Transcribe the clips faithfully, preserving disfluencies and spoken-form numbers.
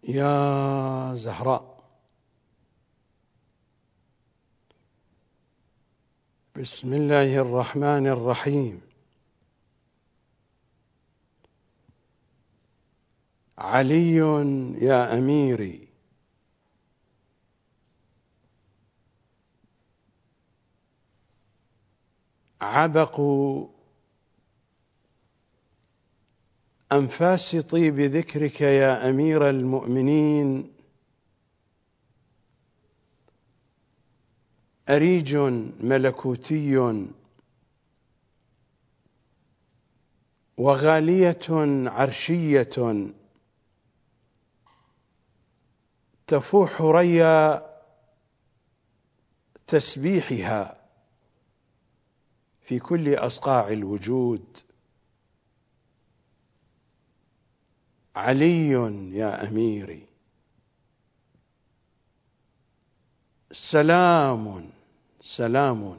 يا زهراء، بسم الله الرحمن الرحيم. علي يا أميري، عبق أنفاس طيب ذكرك يا أمير المؤمنين، أريج ملكوتي وغالية عرشية تفوح ريا تسبيحها في كل أصقاع الوجود. علي يا أميري، سلام سلام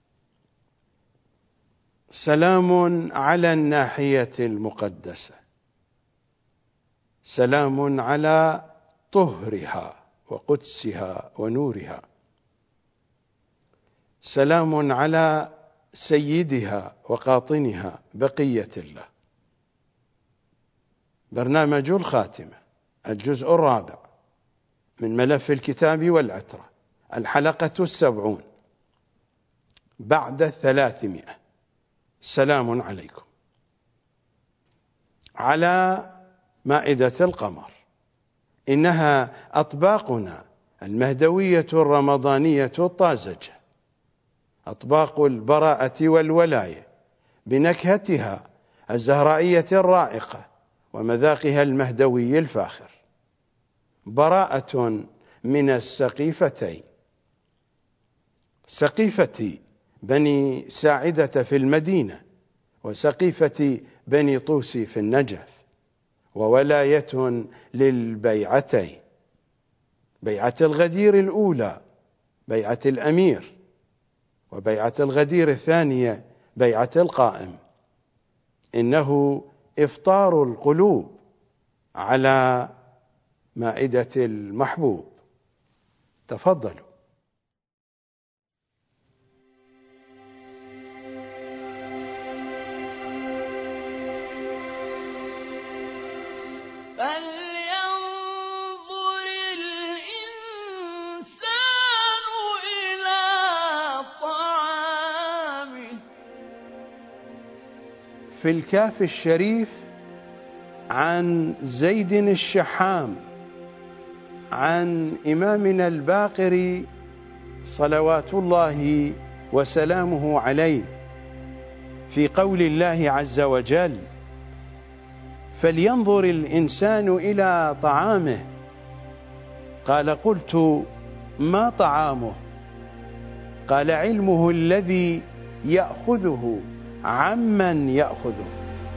سلام على الناحية المقدسة، سلام على طهرها وقدسها ونورها، سلام على سيدها وقاطنها بقية الله. برنامج الخاتمة، الجزء الرابع من ملف الكتاب والعترة، الحلقة السبعون بعد الثلاثمائة. سلام عليكم. على مائدة القمر، إنها أطباقنا المهدوية الرمضانية الطازجة، أطباق البراءة والولاية بنكهتها الزهرائية الرائقة ومذاقها المهدوي الفاخر. براءة من السقيفتين، سقيفة بني ساعدة في المدينة وسقيفة بني طوسي في النجف، وولاية للبيعتين، بيعة الغدير الأولى بيعة الأمير، وبيعة الغدير الثانية بيعة القائم. إنه إفطار القلوب على مائدة المحبوب. تفضلوا. فلينظر الإنسان إلى طعامه. في الكاف الشريف عن زيد الشحام عن إمامنا الباقر صلوات الله وسلامه عليه، في قول الله عز وجل: فلينظر الإنسان إلى طعامه. قال: قلت: ما طعامه؟ قال: علمه الذي يأخذه عمن يأخذه.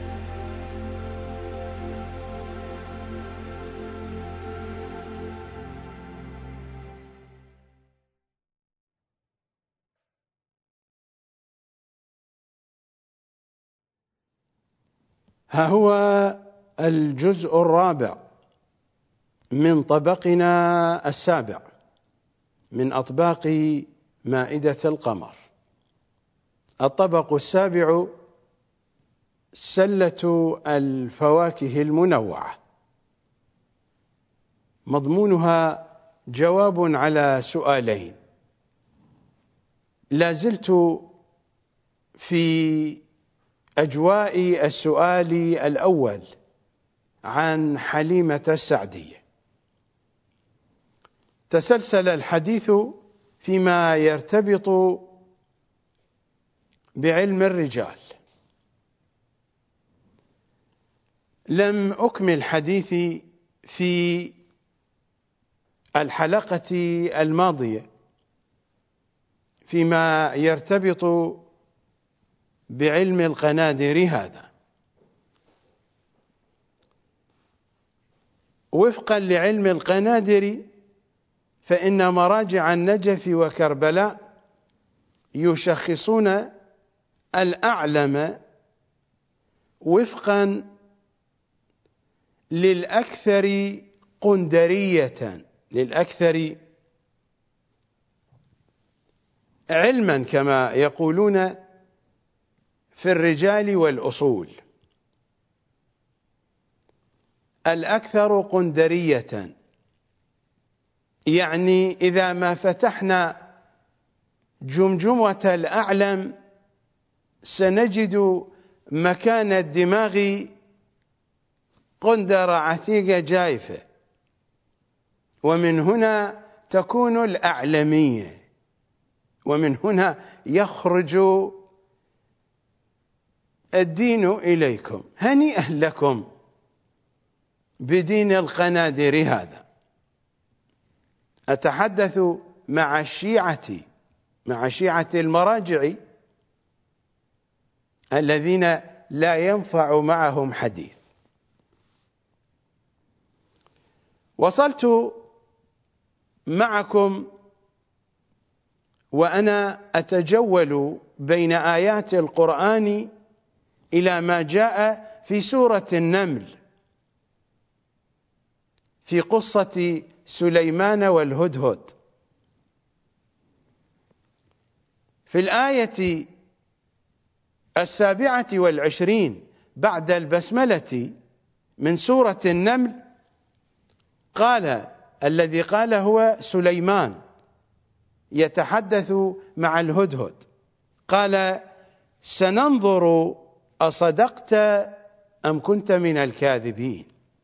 ها هو الجزء الرابع من طبقنا السابع من أطباق مائدة القمر. الطبق السابع سلة الفواكه المنوعة، مضمونها جواب على سؤالين. لا زلت في أجواء السؤال الأول عن حليمة السعدية. تسلسل الحديث فيما يرتبط بعلم الرجال. لم أكمل حديثي في الحلقة الماضية فيما يرتبط بعلم القنادر هذا. وفقا لعلم القنادر، فإن مراجع النجف وكربلاء يشخصون الأعلم وفقا للأكثر قندرية للأكثر علما كما يقولون في الرجال والأصول. الأكثر قندرية يعني إذا ما فتحنا جمجمة الأعلم سنجد مكان الدماغ قندرة عتيقة جايفة، ومن هنا تكون الأعلمية، ومن هنا يخرج الدين إليكم. هنيئا لكم بدين القنادر هذا. أتحدث مع الشيعة مع شيعة المراجع الذين لا ينفع معهم حديث. وصلت معكم وأنا أتجول بين آيات القرآن إلى ما جاء في سورة النمل في قصة سليمان والهدهد. في الآية السابعة والعشرين بعد البسملة من سورة النمل قال الذي قال هو سليمان يتحدث مع الهدهد، قال: سننظر أصدقت أم كنت من الكاذبين.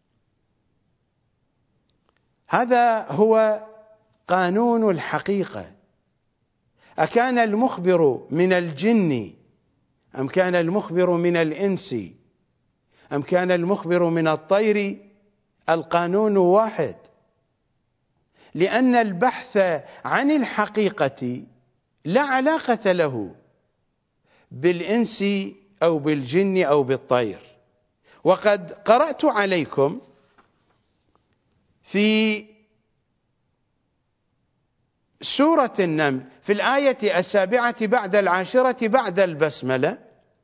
هذا هو قانون الحقيقة. أكان المخبر من الجن أم كان المخبر من الإنس أم كان المخبر من الطير؟ القانون واحد، لأن البحث عن الحقيقة لا علاقة له بالإنس أو بالجن أو بالطير. وقد قرأت عليكم في سورة النمل في الآية السابعة بعد العاشرة بعد البسملة،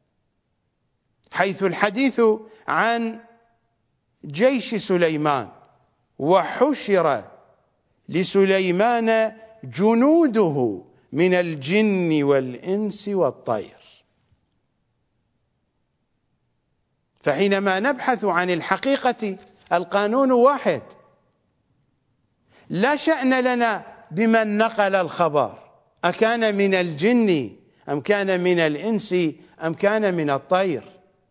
حيث الحديث عن جيش سليمان: وحشر لسليمان جنوده من الجن والإنس والطير. فحينما نبحث عن الحقيقة القانون واحد، لا شأن لنا بمن نقل الخبر، أكان من الجن أم كان من الإنس أم كان من الطير،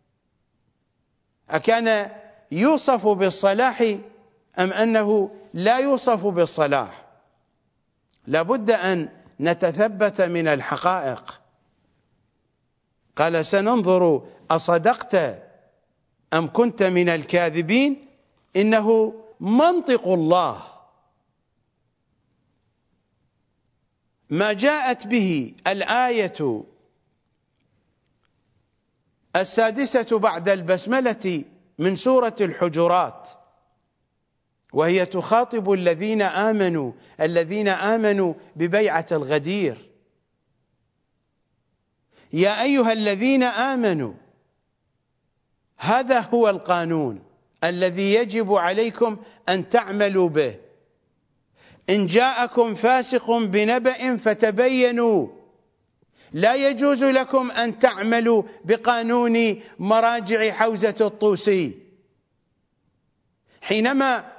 أكان يوصف بالصلاح أم أنه لا يوصف بالصلاح. لابد أن نتثبت من الحقائق. قال: سننظر أصدقت أم كنت من الكاذبين. إنه منطق الله، ما جاءت به الآية السادسة بعد البسملة من سورة الحجرات، وهي تخاطب الذين آمنوا الذين آمنوا ببيعة الغدير: يا أيها الذين آمنوا، هذا هو القانون الذي يجب عليكم أن تعملوا به. إن جاءكم فاسق بنبأ فتبينوا. لا يجوز لكم أن تعملوا بقانون مراجع حوزة الطوسي. حينما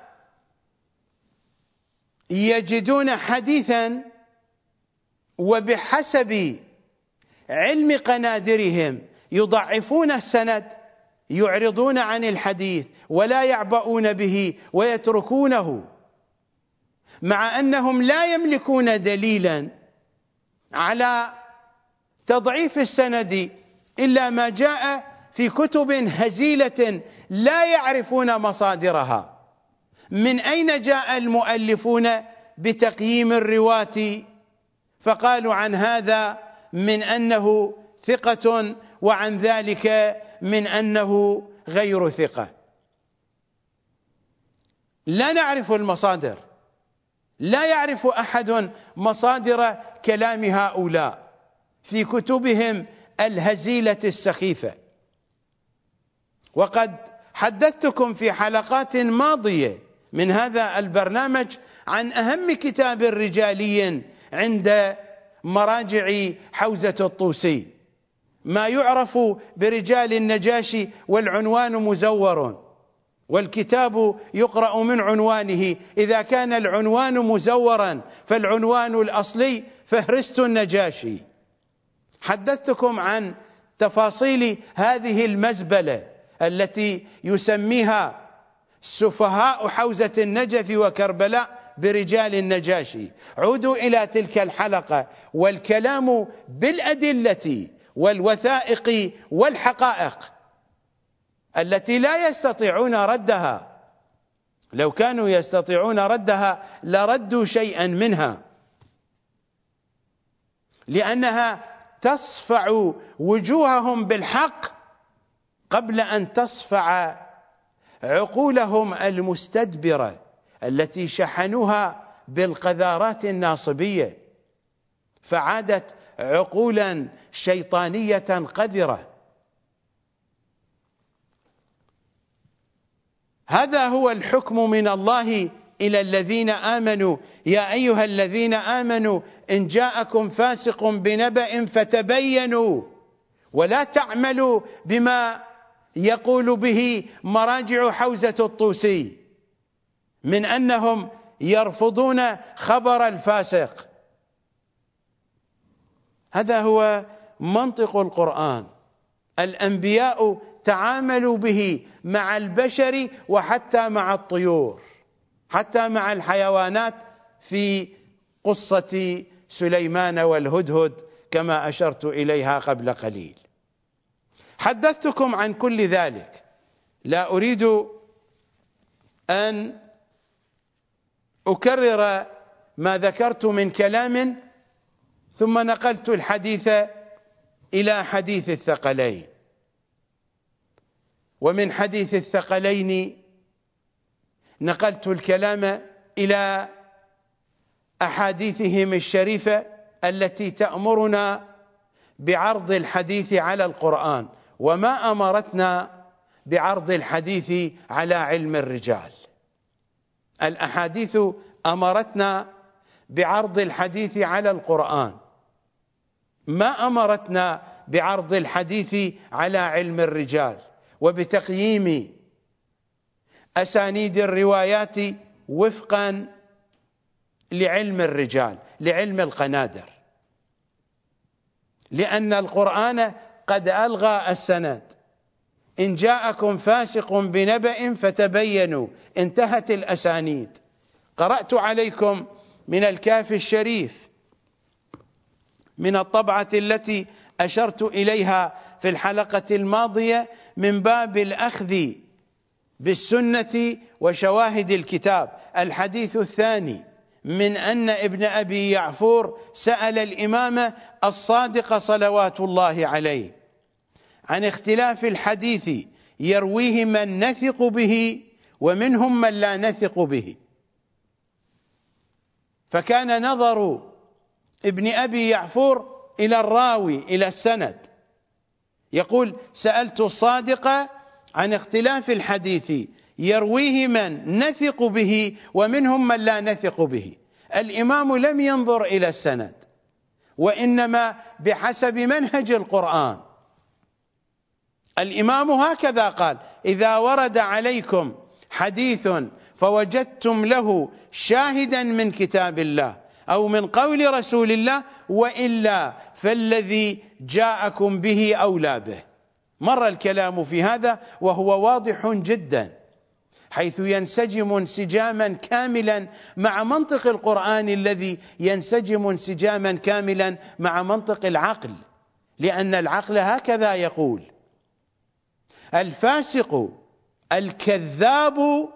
يجدون حديثا وبحسب علم قنادرهم يضعفون السند، يعرضون عن الحديث ولا يعبؤون به ويتركونه، مع أنهم لا يملكون دليلا على تضعيف السند إلا ما جاء في كتب هزيلة لا يعرفون مصادرها. من أين جاء المؤلفون بتقييم الرواة فقالوا عن هذا من أنه ثقة وعن ذلك من أنه غير ثقة؟ لا نعرف المصادر، لا يعرف أحد مصادر كلام هؤلاء في كتبهم الهزيلة السخيفة. وقد حدثتكم في حلقات ماضية من هذا البرنامج عن أهم كتاب رجالي عند مراجع حوزة الطوسي، ما يعرف برجال النجاشي، والعنوان مزور، والكتاب يقرأ من عنوانه. إذا كان العنوان مزورا فالعنوان الأصلي فهرست النجاشي. حدثتكم عن تفاصيل هذه المزبلة التي يسميها سفهاء حوزة النجف وكربلاء برجال النجاشي. عودوا إلى تلك الحلقة والكلام بالأدلة والوثائق والحقائق التي لا يستطيعون ردها. لو كانوا يستطيعون ردها لردوا شيئا منها، لأنها تصفع وجوههم بالحق قبل أن تصفع عقولهم المستدبرة التي شحنوها بالقذارات الناصبية، فعادت عقولا شيطانية قذرة. هذا هو الحكم من الله إلى الذين آمنوا: يا أيها الذين آمنوا إن جاءكم فاسق بنبأ فتبينوا ولا تعملوا بما يقول به مراجع حوزة الطوسي من أنهم يرفضون خبر الفاسق. هذا هو منطق القرآن. الأنبياء تعاملوا به مع البشر وحتى مع الطيور، حتى مع الحيوانات في قصة سليمان والهدهد كما أشرت إليها قبل قليل. حدثتكم عن كل ذلك، لا أريد أن أكرر ما ذكرت من كلام، ثم نقلت الحديث إلى حديث الثقلين، ومن حديث الثقلين نقلت الكلام إلى أحاديثهم الشريفة التي تأمرنا بعرض الحديث على القرآن، وما أمرتنا بعرض الحديث على علم الرجال. الأحاديث أمرتنا بعرض الحديث على القرآن، ما أمرتنا بعرض الحديث على علم الرجال، وبتقييم أسانيد الروايات وفقا لعلم الرجال، لعلم القنادر، لأن القرآن قد ألغى السند. إن جاءكم فاسق بنبأ فتبينوا، انتهت الأسانيد. قرأت عليكم من الكافي الشريف من الطبعة التي أشرت إليها في الحلقة الماضية من باب الأخذ بالسنة وشواهد الكتاب، الحديث الثاني من أن ابن أبي يعفور سأل الإمام الصادق صلوات الله عليه عن اختلاف الحديث يرويه من نثق به ومنهم من لا نثق به، فكان نظر ابن أبي يعفور إلى الراوي، إلى السند. يقول: سألت الصادق عن اختلاف الحديث يرويه من نثق به ومنهم من لا نثق به. الإمام لم ينظر إلى السند، وإنما بحسب منهج القرآن. الإمام هكذا قال: إذا ورد عليكم حديث فوجدتم له شاهدا من كتاب الله أو من قول رسول الله وإلا فالذي جاءكم به أولى به. مر الكلام في هذا وهو واضح جدا، حيث ينسجم انسجاما كاملا مع منطق القرآن الذي ينسجم انسجاما كاملا مع منطق العقل، لأن العقل هكذا يقول: الفاسق الكذاب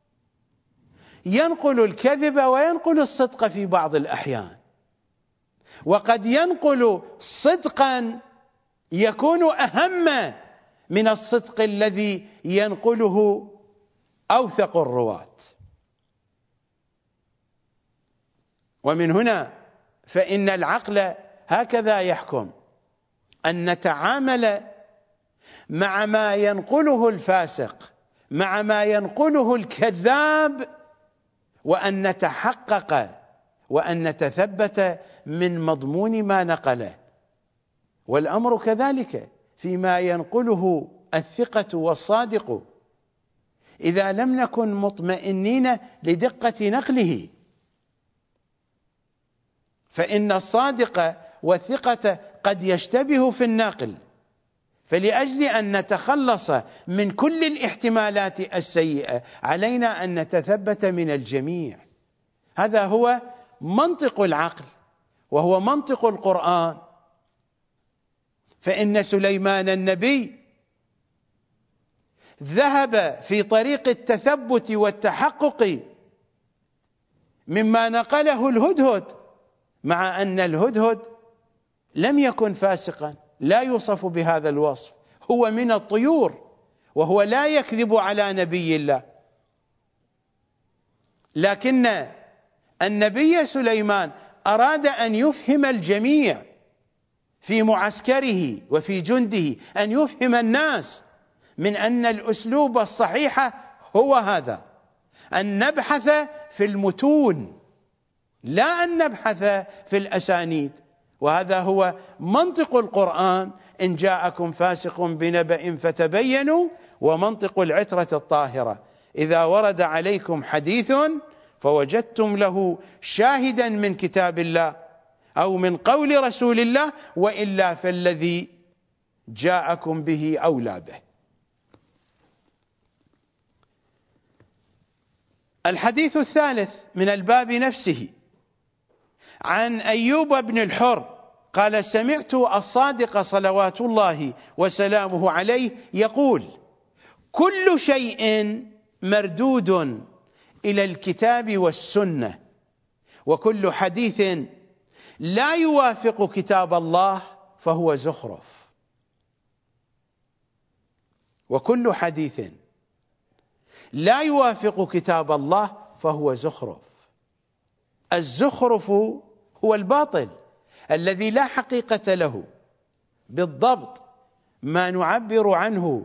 ينقل الكذب وينقل الصدق في بعض الأحيان، وقد ينقل صدقا يكون أهم من الصدق الذي ينقله أوثق الرواة. ومن هنا فإن العقل هكذا يحكم أن نتعامل مع ما ينقله الفاسق مع ما ينقله الكذاب، وأن نتحقق وأن نتثبت من مضمون ما نقله. والأمر كذلك فيما ينقله الثقة والصادق، إذا لم نكن مطمئنين لدقة نقله، فإن الصادق والثقة قد يشتبه في النقل، فلأجل أن نتخلص من كل الاحتمالات السيئة علينا أن نتثبت من الجميع. هذا هو منطق العقل وهو منطق القرآن. فإن سليمان النبي ذهب في طريق التثبت والتحقق مما نقله الهدهد، مع أن الهدهد لم يكن فاسقا، لا يوصف بهذا الوصف، هو من الطيور وهو لا يكذب على نبي الله. لكن النبي سليمان أراد أن يفهم الجميع في معسكره وفي جنده، أن يفهم الناس من أن الأسلوب الصحيح هو هذا، أن نبحث في المتون لا أن نبحث في الأسانيد. وهذا هو منطق القرآن: إن جاءكم فاسق بنبأ فتبينوا، ومنطق العترة الطاهرة: إذا ورد عليكم حديث فوجدتم له شاهدا من كتاب الله أو من قول رسول الله، وإلا فالذي جاءكم به أولى به. الحديث الثالث من الباب نفسه عن أيوب بن الحر قال: سمعت الصادق صلوات الله وسلامه عليه يقول: كل شيء مردود إلى الكتاب والسنة، وكل حديث لا يوافق كتاب الله فهو زخرف. وكل حديث لا يوافق كتاب الله فهو زخرف. الزخرف هو الباطل الذي لا حقيقة له، بالضبط ما نعبر عنه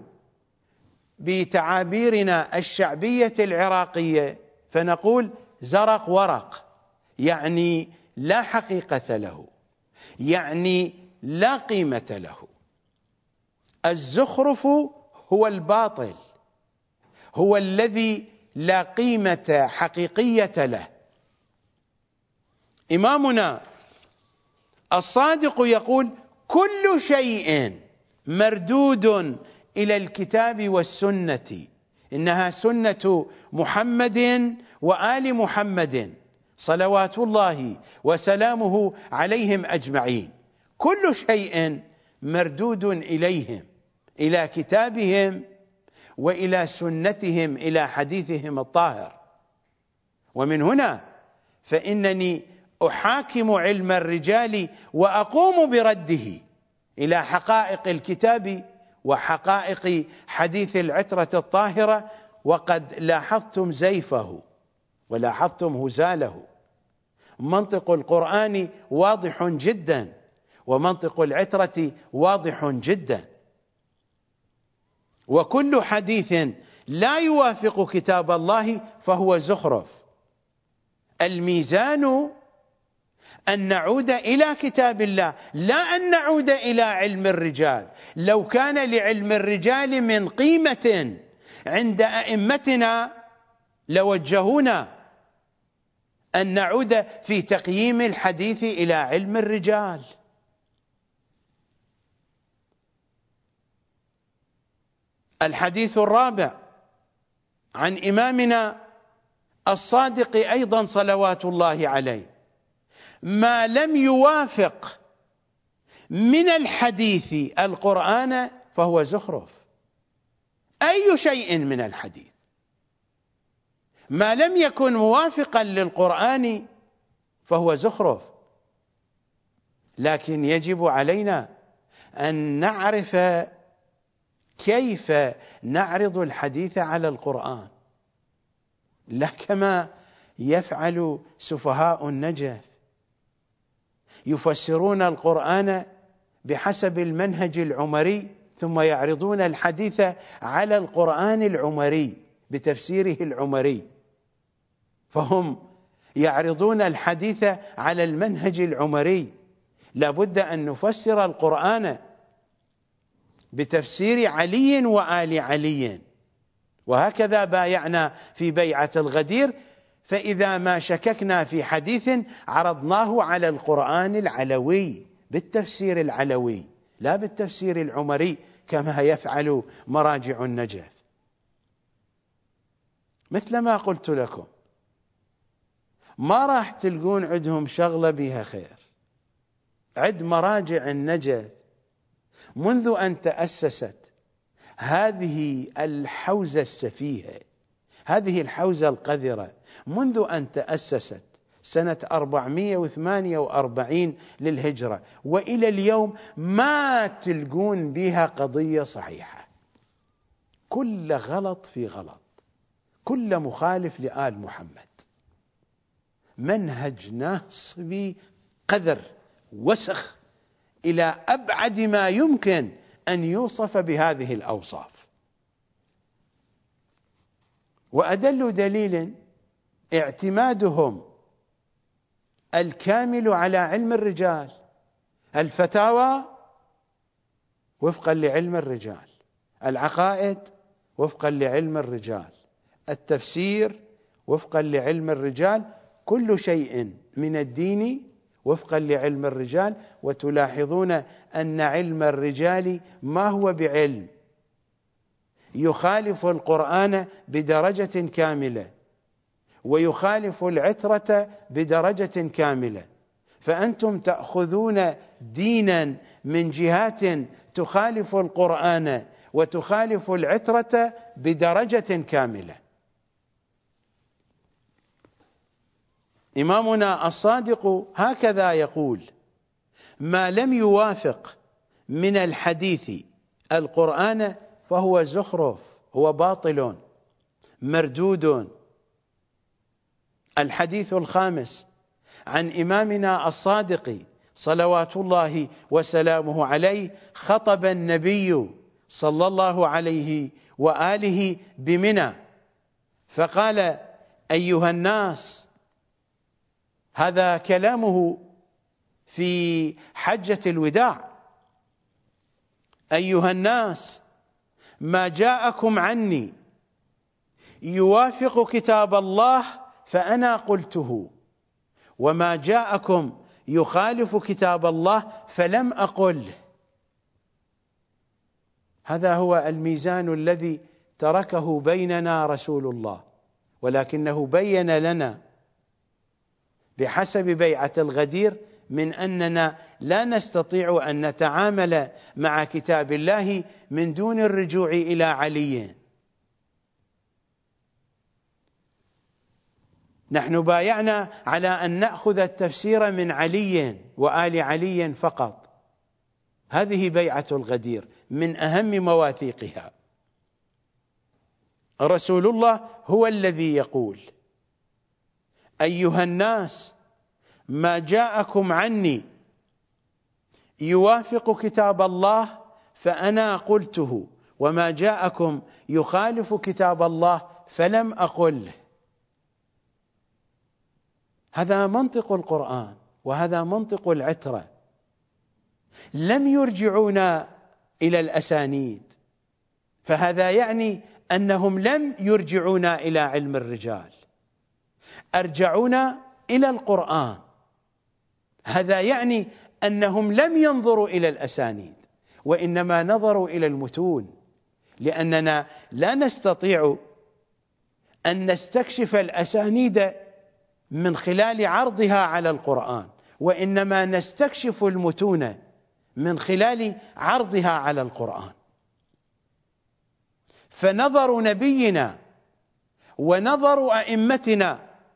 بتعابيرنا الشعبية العراقية فنقول زرق ورق، يعني لا حقيقة له، يعني لا قيمة له. الزخرف هو الباطل، هو الذي لا قيمة حقيقية له. إمامنا الصادق يقول: كل شيء مردود إلى الكتاب والسنة، إنها سنة محمد وآل محمد صلوات الله وسلامه عليهم أجمعين. كل شيء مردود إليهم، إلى كتابهم وإلى سنتهم، إلى حديثهم الطاهر. ومن هنا فإنني أحاكم علم الرجال وأقوم برده إلى حقائق الكتاب وحقائق حديث العترة الطاهرة، وقد لاحظتم زيفه ولاحظتم هزاله. منطق القرآن واضح جدا، ومنطق العترة واضح جدا. وكل حديث لا يوافق كتاب الله فهو زخرف. الميزان أن نعود إلى كتاب الله، لا أن نعود إلى علم الرجال. لو كان لعلم الرجال من قيمة عند أئمتنا لوجهونا أن نعود في تقييم الحديث إلى علم الرجال. الحديث الرابع عن إمامنا الصادق أيضا صلوات الله عليه: ما لم يوافق من الحديث القرآن فهو زخرف. أي شيء من الحديث ما لم يكن موافقا للقرآن فهو زخرف. لكن يجب علينا أن نعرف كيف نعرض الحديث على القرآن، لا كما يفعل سفهاء النجف، يفسرون القرآن بحسب المنهج العمري ثم يعرضون الحديث على القرآن العمري. بتفسيره العمري، فهم يعرضون الحديث على المنهج العمري. لا بد أن نفسر القرآن بتفسير علي وآل علي، وهكذا بايعنا في بيعة الغدير، فإذا ما شككنا في حديث عرضناه على القرآن العلوي بالتفسير العلوي لا بالتفسير العمري كما يفعل مراجع النجف. مثل ما قلت لكم، ما راح تلقون عندهم شغلة بها خير. عد مراجع النجف منذ أن تأسست هذه الحوزة السفيهة، هذه الحوزة القذرة، منذ أن تأسست سنة أربعمائة وثمانية وأربعين للهجرة وإلى اليوم ما تلقون بها قضية صحيحة، كل غلط في غلط، كل مخالف لآل محمد، منهج ناصبي قذر وسخ إلى أبعد ما يمكن أن يوصف بهذه الأوصاف. وأدل دليل اعتمادهم الكامل على علم الرجال، الفتاوى وفقا لعلم الرجال، العقائد وفقا لعلم الرجال، التفسير وفقا لعلم الرجال، كل شيء من الدين وفقا لعلم الرجال. وتلاحظون أن علم الرجال ما هو بعلم يخالف القرآن بدرجة كاملة ويخالف العترة بدرجة كاملة، فأنتم تأخذون دينا من جهات تخالف القرآن وتخالف العترة بدرجة كاملة. إمامنا الصادق هكذا يقول: ما لم يوافق من الحديث القرآن فهو زخرف، هو باطل مردود. الحديث الخامس عن إمامنا الصادق صلوات الله وسلامه عليه: خطب النبي صلى الله عليه وآله بمنى فقال: أيها الناس، هذا كلامه في حجة الوداع، أيها الناس، ما جاءكم عني يوافق كتاب الله فأنا قلته، وما جاءكم يخالف كتاب الله فلم أقله. هذا هو الميزان الذي تركه بيننا رسول الله، ولكنه بين لنا بحسب بيعة الغدير من أننا لا نستطيع أن نتعامل مع كتاب الله من دون الرجوع إلى علي. نحن بايعنا على أن نأخذ التفسير من علي وآل علي فقط. هذه بيعة الغدير من أهم مواثيقها. رسول الله هو الذي يقول: أيها الناس، ما جاءكم عني يوافق كتاب الله فأنا قلته، وما جاءكم يخالف كتاب الله فلم أقله. هذا منطق القرآن وهذا منطق العترة. لم يرجعونا إلى الأسانيد، فهذا يعني أنهم لم يرجعونا إلى علم الرجال، أرجعونا إلى القرآن. هذا يعني أنهم لم ينظروا إلى الأسانيد وإنما نظروا إلى المتون، لأننا لا نستطيع أن نستكشف الأسانيد من خلال عرضها على القرآن، وإنما نستكشف المتون من خلال عرضها على القرآن. فنظر نبينا ونظر أئمتنا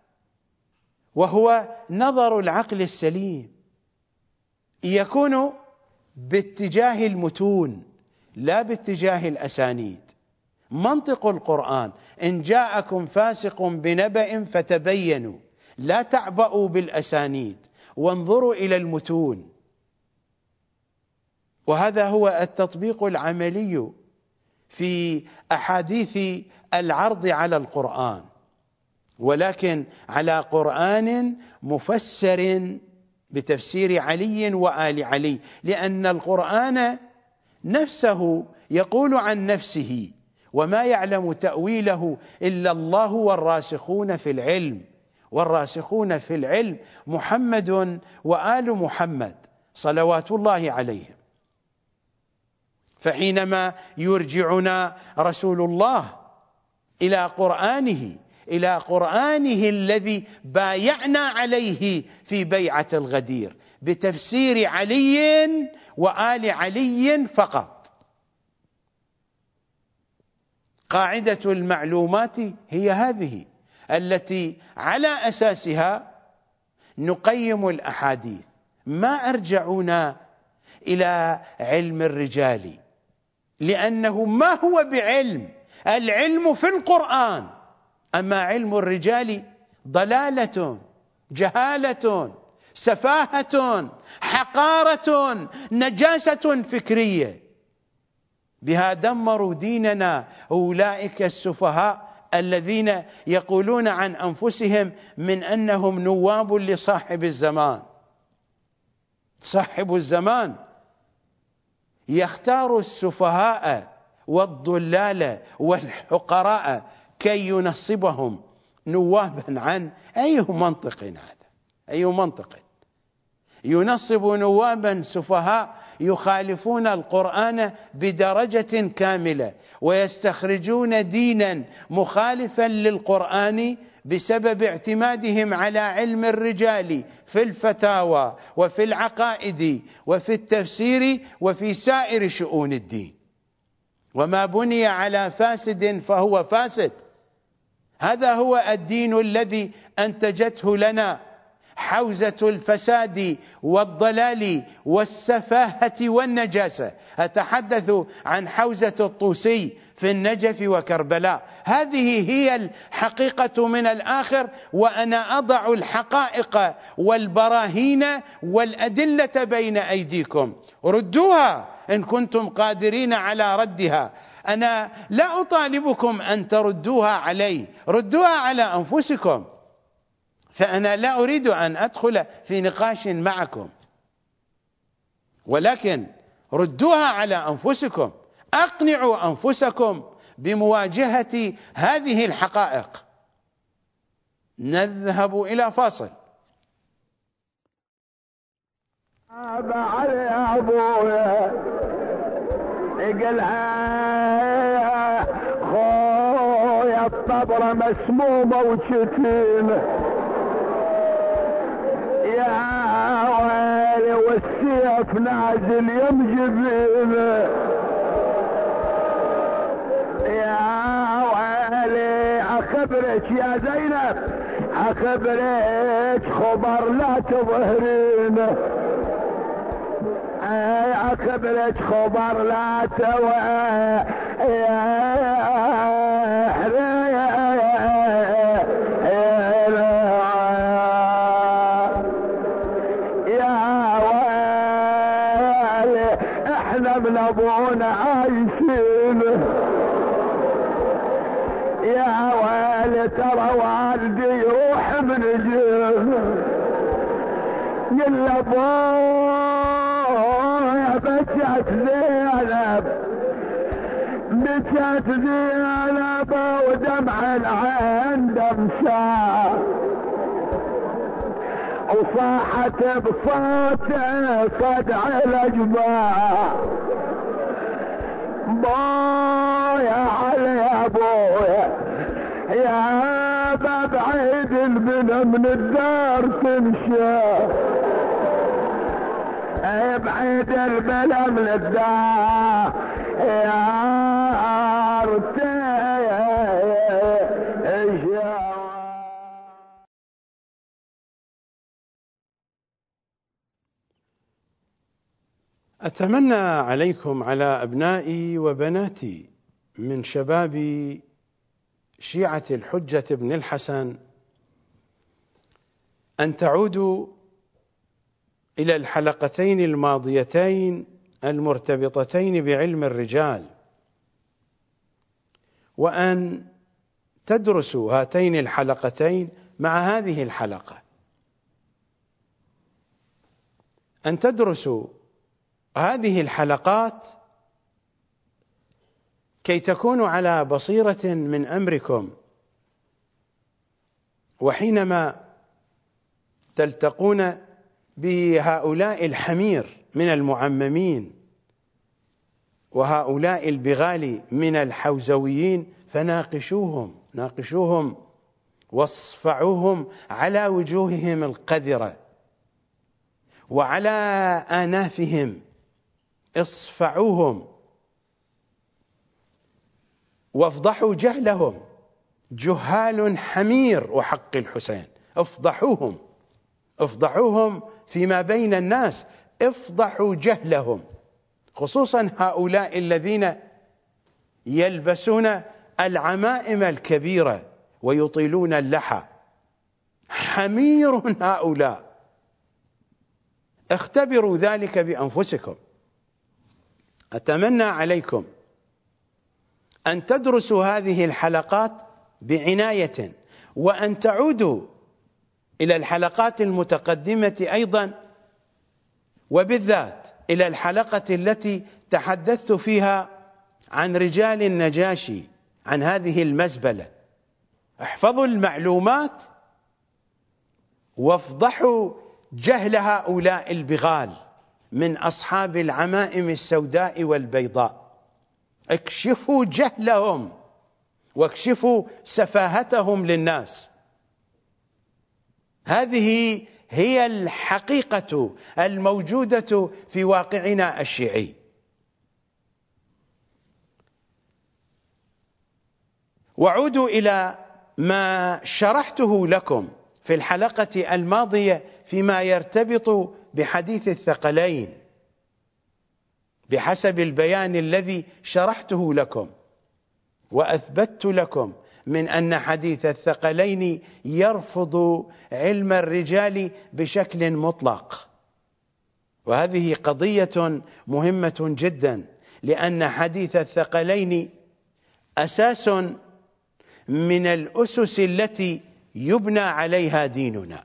وهو نظر العقل السليم يكون باتجاه المتون لا باتجاه الأسانيد. منطق القرآن: إن جاءكم فاسق بنبأ فتبينوا، لا تعبأوا بالأسانيد وانظروا إلى المتون. وهذا هو التطبيق العملي في أحاديث العرض على القرآن، ولكن على قرآن مفسر بتفسير علي وآل علي، لأن القرآن نفسه يقول عن نفسه: وما يعلم تأويله إلا الله والراسخون في العلم. والراسخون في العلم محمد وآل محمد صلوات الله عليهم. فحينما يرجعنا رسول الله إلى قرآنه إلى قرآنه الذي بايعنا عليه في بيعة الغدير بتفسير علي وآل علي فقط، قاعدة المعلومات هي هذه التي على أساسها نقيم الأحاديث. ما أرجعنا إلى علم الرجال، لأنه ما هو بعلم، العلم في القرآن، أما علم الرجال ضلالة، جهالة، سفاهة، حقارة، نجاسة فكرية. بها دمروا ديننا أولئك السفهاء الذين يقولون عن أنفسهم من أنهم نواب لصاحب الزمان. صاحب الزمان يختار السفهاء والضلال والحقراء كي ينصبهم نوابا عن أي منطق هذا؟ أي منطق؟ ينصب نوابا سفهاء يخالفون القرآن بدرجة كاملة، ويستخرجون دينا مخالفا للقرآن بسبب اعتمادهم على علم الرجال في الفتاوى وفي العقائد وفي التفسير وفي سائر شؤون الدين. وما بني على فاسد فهو فاسد. هذا هو الدين الذي أنتجته لنا حوزة الفساد والضلال والسفاهة والنجاسة. أتحدث عن حوزة الطوسي في النجف وكربلاء. هذه هي الحقيقة من الآخر، وأنا أضع الحقائق والبراهين والأدلة بين أيديكم، ردوها إن كنتم قادرين على ردها. أنا لا أطالبكم أن تردوها علي، ردوها على أنفسكم، فأنا لا أريد أن أدخل في نقاش معكم، ولكن ردوها على أنفسكم، أقنعوا أنفسكم بمواجهة هذه الحقائق. نذهب إلى فاصل. علي أبويا يقلها خويا الطبرة مسمومة وشتيمة يا ويلي والسيف نازل يم جبينه يا ويلي. أخبرك يا زينب أخبرك خبر لا تظهرينه، أخبرك خبر لا تظهرينه من ابونا عايشين يا ويلي. ترى والدي يروح من جيل يلا ابويا بكت زينب بكت زينب ودمع العين دمسا وصاحت بصوت صدع الأجباع بايا علي يا بويا يا باب عيد البنا من الدار تمشى ابعد البلا من الدار يا ارتاح. أتمنى عليكم على أبنائي وبناتي من شباب شيعة الحجة بن الحسن أن تعودوا إلى الحلقتين الماضيتين المرتبطتين بعلم الرجال، وأن تدرسوا هاتين الحلقتين مع هذه الحلقة، أن تدرسوا هذه الحلقات كي تكونوا على بصيرة من أمركم، وحينما تلتقون بهؤلاء الحمير من المعممين وهؤلاء البغال من الحوزويين فناقشوهم ناقشوهم واصفعوهم على وجوههم القذرة وعلى آنافهم، اصفعوهم وافضحوا جهلهم. جهال حمير وحق الحسين، افضحوهم افضحوهم فيما بين الناس، افضحوا جهلهم، خصوصا هؤلاء الذين يلبسون العمائم الكبيرة ويطيلون اللحى. حمير هؤلاء، اختبروا ذلك بأنفسكم. أتمنى عليكم أن تدرسوا هذه الحلقات بعناية، وأن تعودوا إلى الحلقات المتقدمة أيضا، وبالذات إلى الحلقة التي تحدثت فيها عن رجال النجاشي، عن هذه المزبلة. احفظوا المعلومات وافضحوا جهل هؤلاء البغال من أصحاب العمائم السوداء والبيضاء. اكشفوا جهلهم واكشفوا سفاهتهم للناس. هذه هي الحقيقة الموجودة في واقعنا الشيعي. وعودوا إلى ما شرحته لكم في الحلقة الماضية فيما يرتبط بحديث الثقلين بحسب البيان الذي شرحته لكم، وأثبتت لكم من أن حديث الثقلين يرفض علم الرجال بشكل مطلق. وهذه قضية مهمة جدا، لأن حديث الثقلين أساس من الأسس التي يبنى عليها ديننا.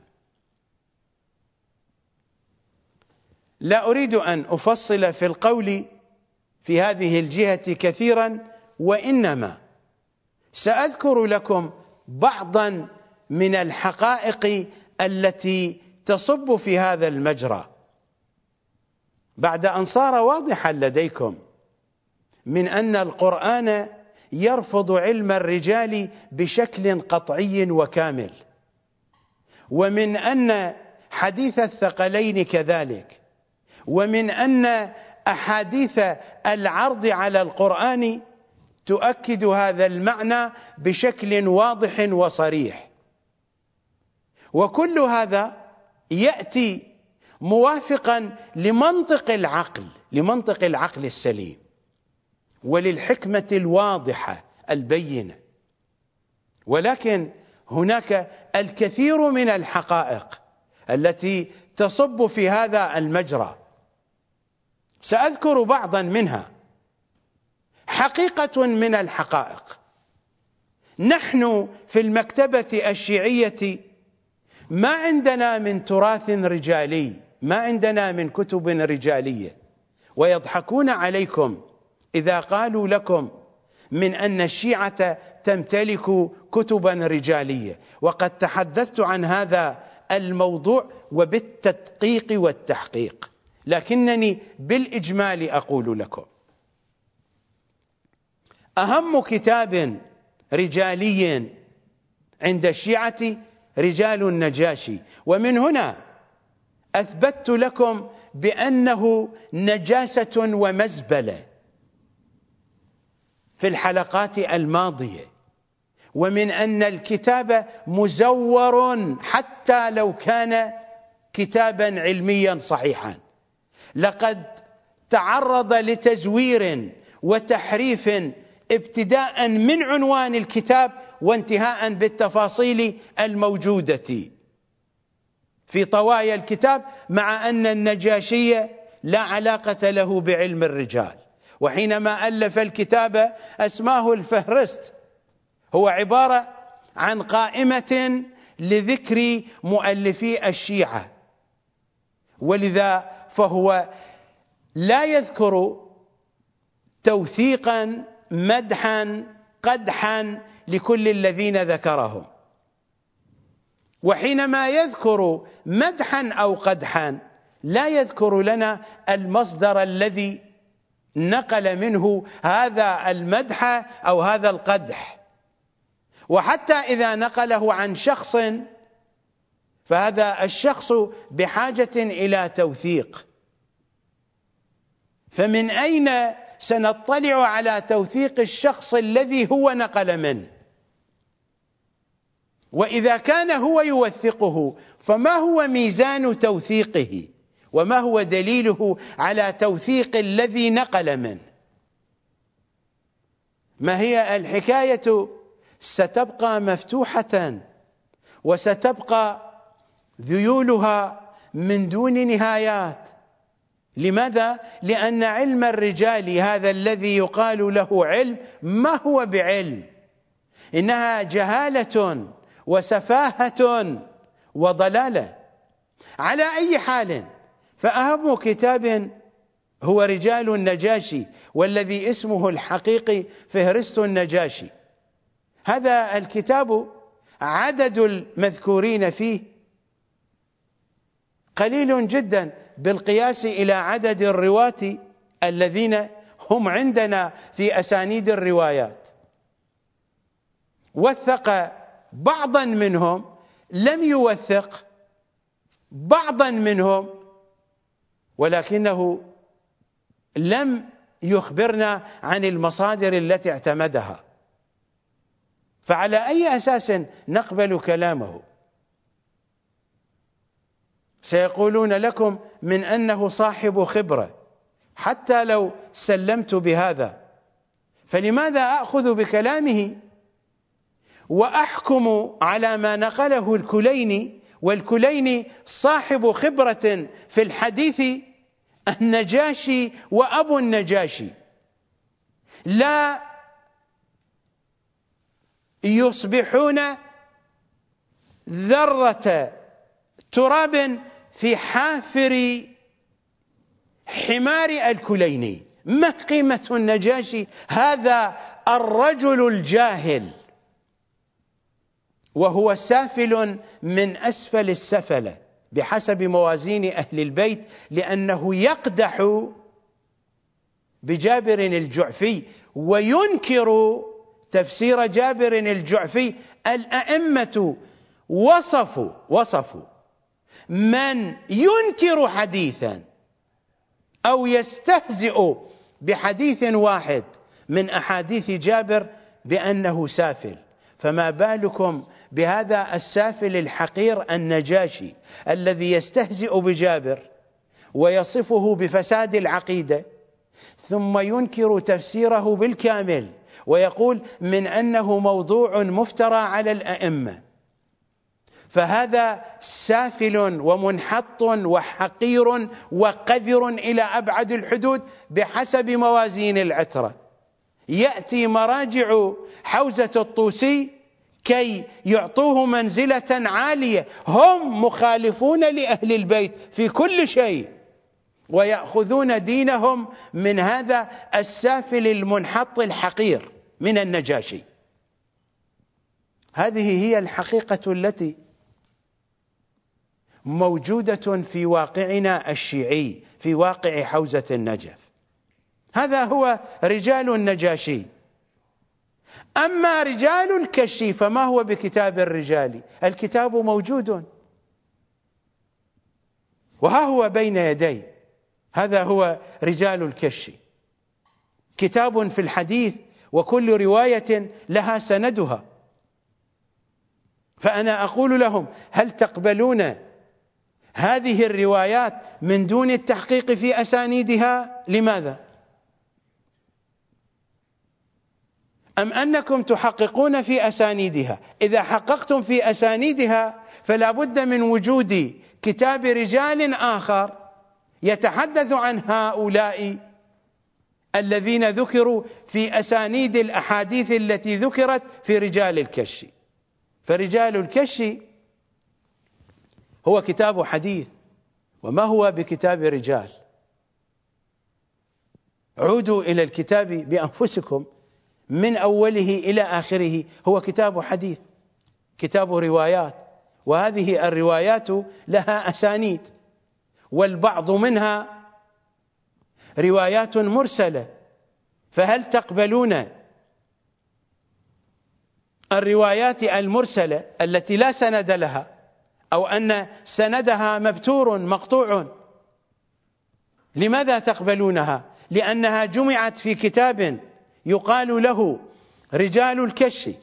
لا أريد أن أفصل في القول في هذه الجهة كثيرا، وإنما سأذكر لكم بعضا من الحقائق التي تصب في هذا المجرى، بعد أن صار واضحا لديكم من أن القرآن يرفض علم الرجال بشكل قطعي وكامل، ومن أن حديث الثقلين كذلك، ومن أن أحاديث العرض على القرآن تؤكد هذا المعنى بشكل واضح وصريح. وكل هذا يأتي موافقا لمنطق العقل لمنطق العقل السليم وللحكمة الواضحة البينة. ولكن هناك الكثير من الحقائق التي تصب في هذا المجرى، سأذكر بعضا منها. حقيقة من الحقائق، نحن في المكتبة الشيعية ما عندنا من تراث رجالي، ما عندنا من كتب رجالية، ويضحكون عليكم إذا قالوا لكم من أن الشيعة تمتلك كتبا رجالية، وقد تحدثت عن هذا الموضوع وبالتدقيق والتحقيق، لكنني بالإجمال أقول لكم أهم كتاب رجالي عند الشيعة رجال النجاشي، ومن هنا أثبتت لكم بأنه نجاسة ومزبلة في الحلقات الماضية، ومن أن الكتاب مزور حتى لو كان كتابا علميا صحيحا، لقد تعرض لتزوير وتحريف ابتداء من عنوان الكتاب وانتهاء بالتفاصيل الموجودة في طوايا الكتاب، مع أن النجاشي لا علاقة له بعلم الرجال. وحينما ألف الكتاب أسماه الفهرست هو عبارة عن قائمة لذكر مؤلفي الشيعة، ولذا فهو لا يذكر توثيقا مدحا قدحا لكل الذين ذكرهم، وحينما يذكر مدحا أو قدحا لا يذكر لنا المصدر الذي نقل منه هذا المدح أو هذا القدح، وحتى إذا نقله عن شخص فهذا الشخص بحاجة إلى توثيق، فمن أين سنطلع على توثيق الشخص الذي هو نقل منه؟ وإذا كان هو يوثقه فما هو ميزان توثيقه وما هو دليله على توثيق الذي نقل منه؟ ما هي الحكاية ستبقى مفتوحة وستبقى ذيولها من دون نهايات. لماذا؟ لأن علم الرجال هذا الذي يقال له علم ما هو بعلم، إنها جهالة وسفاهة وضلالة. على أي حال، فأهم كتاب هو رجال النجاشي، والذي اسمه الحقيقي فهرست النجاشي. هذا الكتاب عدد المذكورين فيه قليل جدا بالقياس إلى عدد الرواة الذين هم عندنا في أسانيد الروايات. وثق بعضا منهم، لم يوثق بعضا منهم، ولكنه لم يخبرنا عن المصادر التي اعتمدها، فعلى أي أساس نقبل كلامه؟ سيقولون لكم من أنه صاحب خبرة، حتى لو سلمت بهذا فلماذا أخذ بكلامه وأحكم على ما نقله الكليني، والكليني صاحب خبرة في الحديث النجاشي وأبو النجاشي، لا يصبحون ذرة تراب في حافر حمار الكليني. ما قيمة النجاشي؟ هذا الرجل الجاهل، وهو سافل من أسفل السفلة بحسب موازين أهل البيت، لأنه يقدح بجابر الجعفي وينكر تفسير جابر الجعفي. الأئمة وصفوا وصفوا من ينكر حديثا أو يستهزئ بحديث واحد من أحاديث جابر بأنه سافل، فما بالكم بهذا السافل الحقير النجاشي الذي يستهزئ بجابر ويصفه بفساد العقيدة، ثم ينكر تفسيره بالكامل ويقول من أنه موضوع مفترى على الأئمة. فهذا سافل ومنحط وحقير وقذر إلى أبعد الحدود بحسب موازين العترة. يأتي مراجع حوزة الطوسي كي يعطوه منزلة عالية، هم مخالفون لأهل البيت في كل شيء، ويأخذون دينهم من هذا السافل المنحط الحقير من النجاشي. هذه هي الحقيقة التي موجودة في واقعنا الشيعي، في واقع حوزة النجف. هذا هو رجال النجاشي. أما رجال الكشي فما هو بكتاب الرجال؟ الكتاب موجود وها هو بين يدي، هذا هو رجال الكشي، كتاب في الحديث وكل رواية لها سندها. فأنا أقول لهم هل تقبلون هذه الروايات من دون التحقيق في أسانيدها؟ لماذا؟ أم أنكم تحققون في أسانيدها؟ إذا حققتم في أسانيدها فلا بد من وجود كتاب رجال آخر يتحدث عن هؤلاء الذين ذكروا في أسانيد الأحاديث التي ذكرت في رجال الكشي. فرجال الكشي هو كتاب حديث، وما هو بكتاب رجال. عودوا إلى الكتاب بأنفسكم، من أوله إلى آخره هو كتاب حديث، كتاب روايات، وهذه الروايات لها أسانيد، والبعض منها روايات مرسلة. فهل تقبلون الروايات المرسلة التي لا سند لها، أو أن سندها مبتور مقطوع؟ لماذا تقبلونها؟ لأنها جمعت في كتاب يقال له رجال الكشي.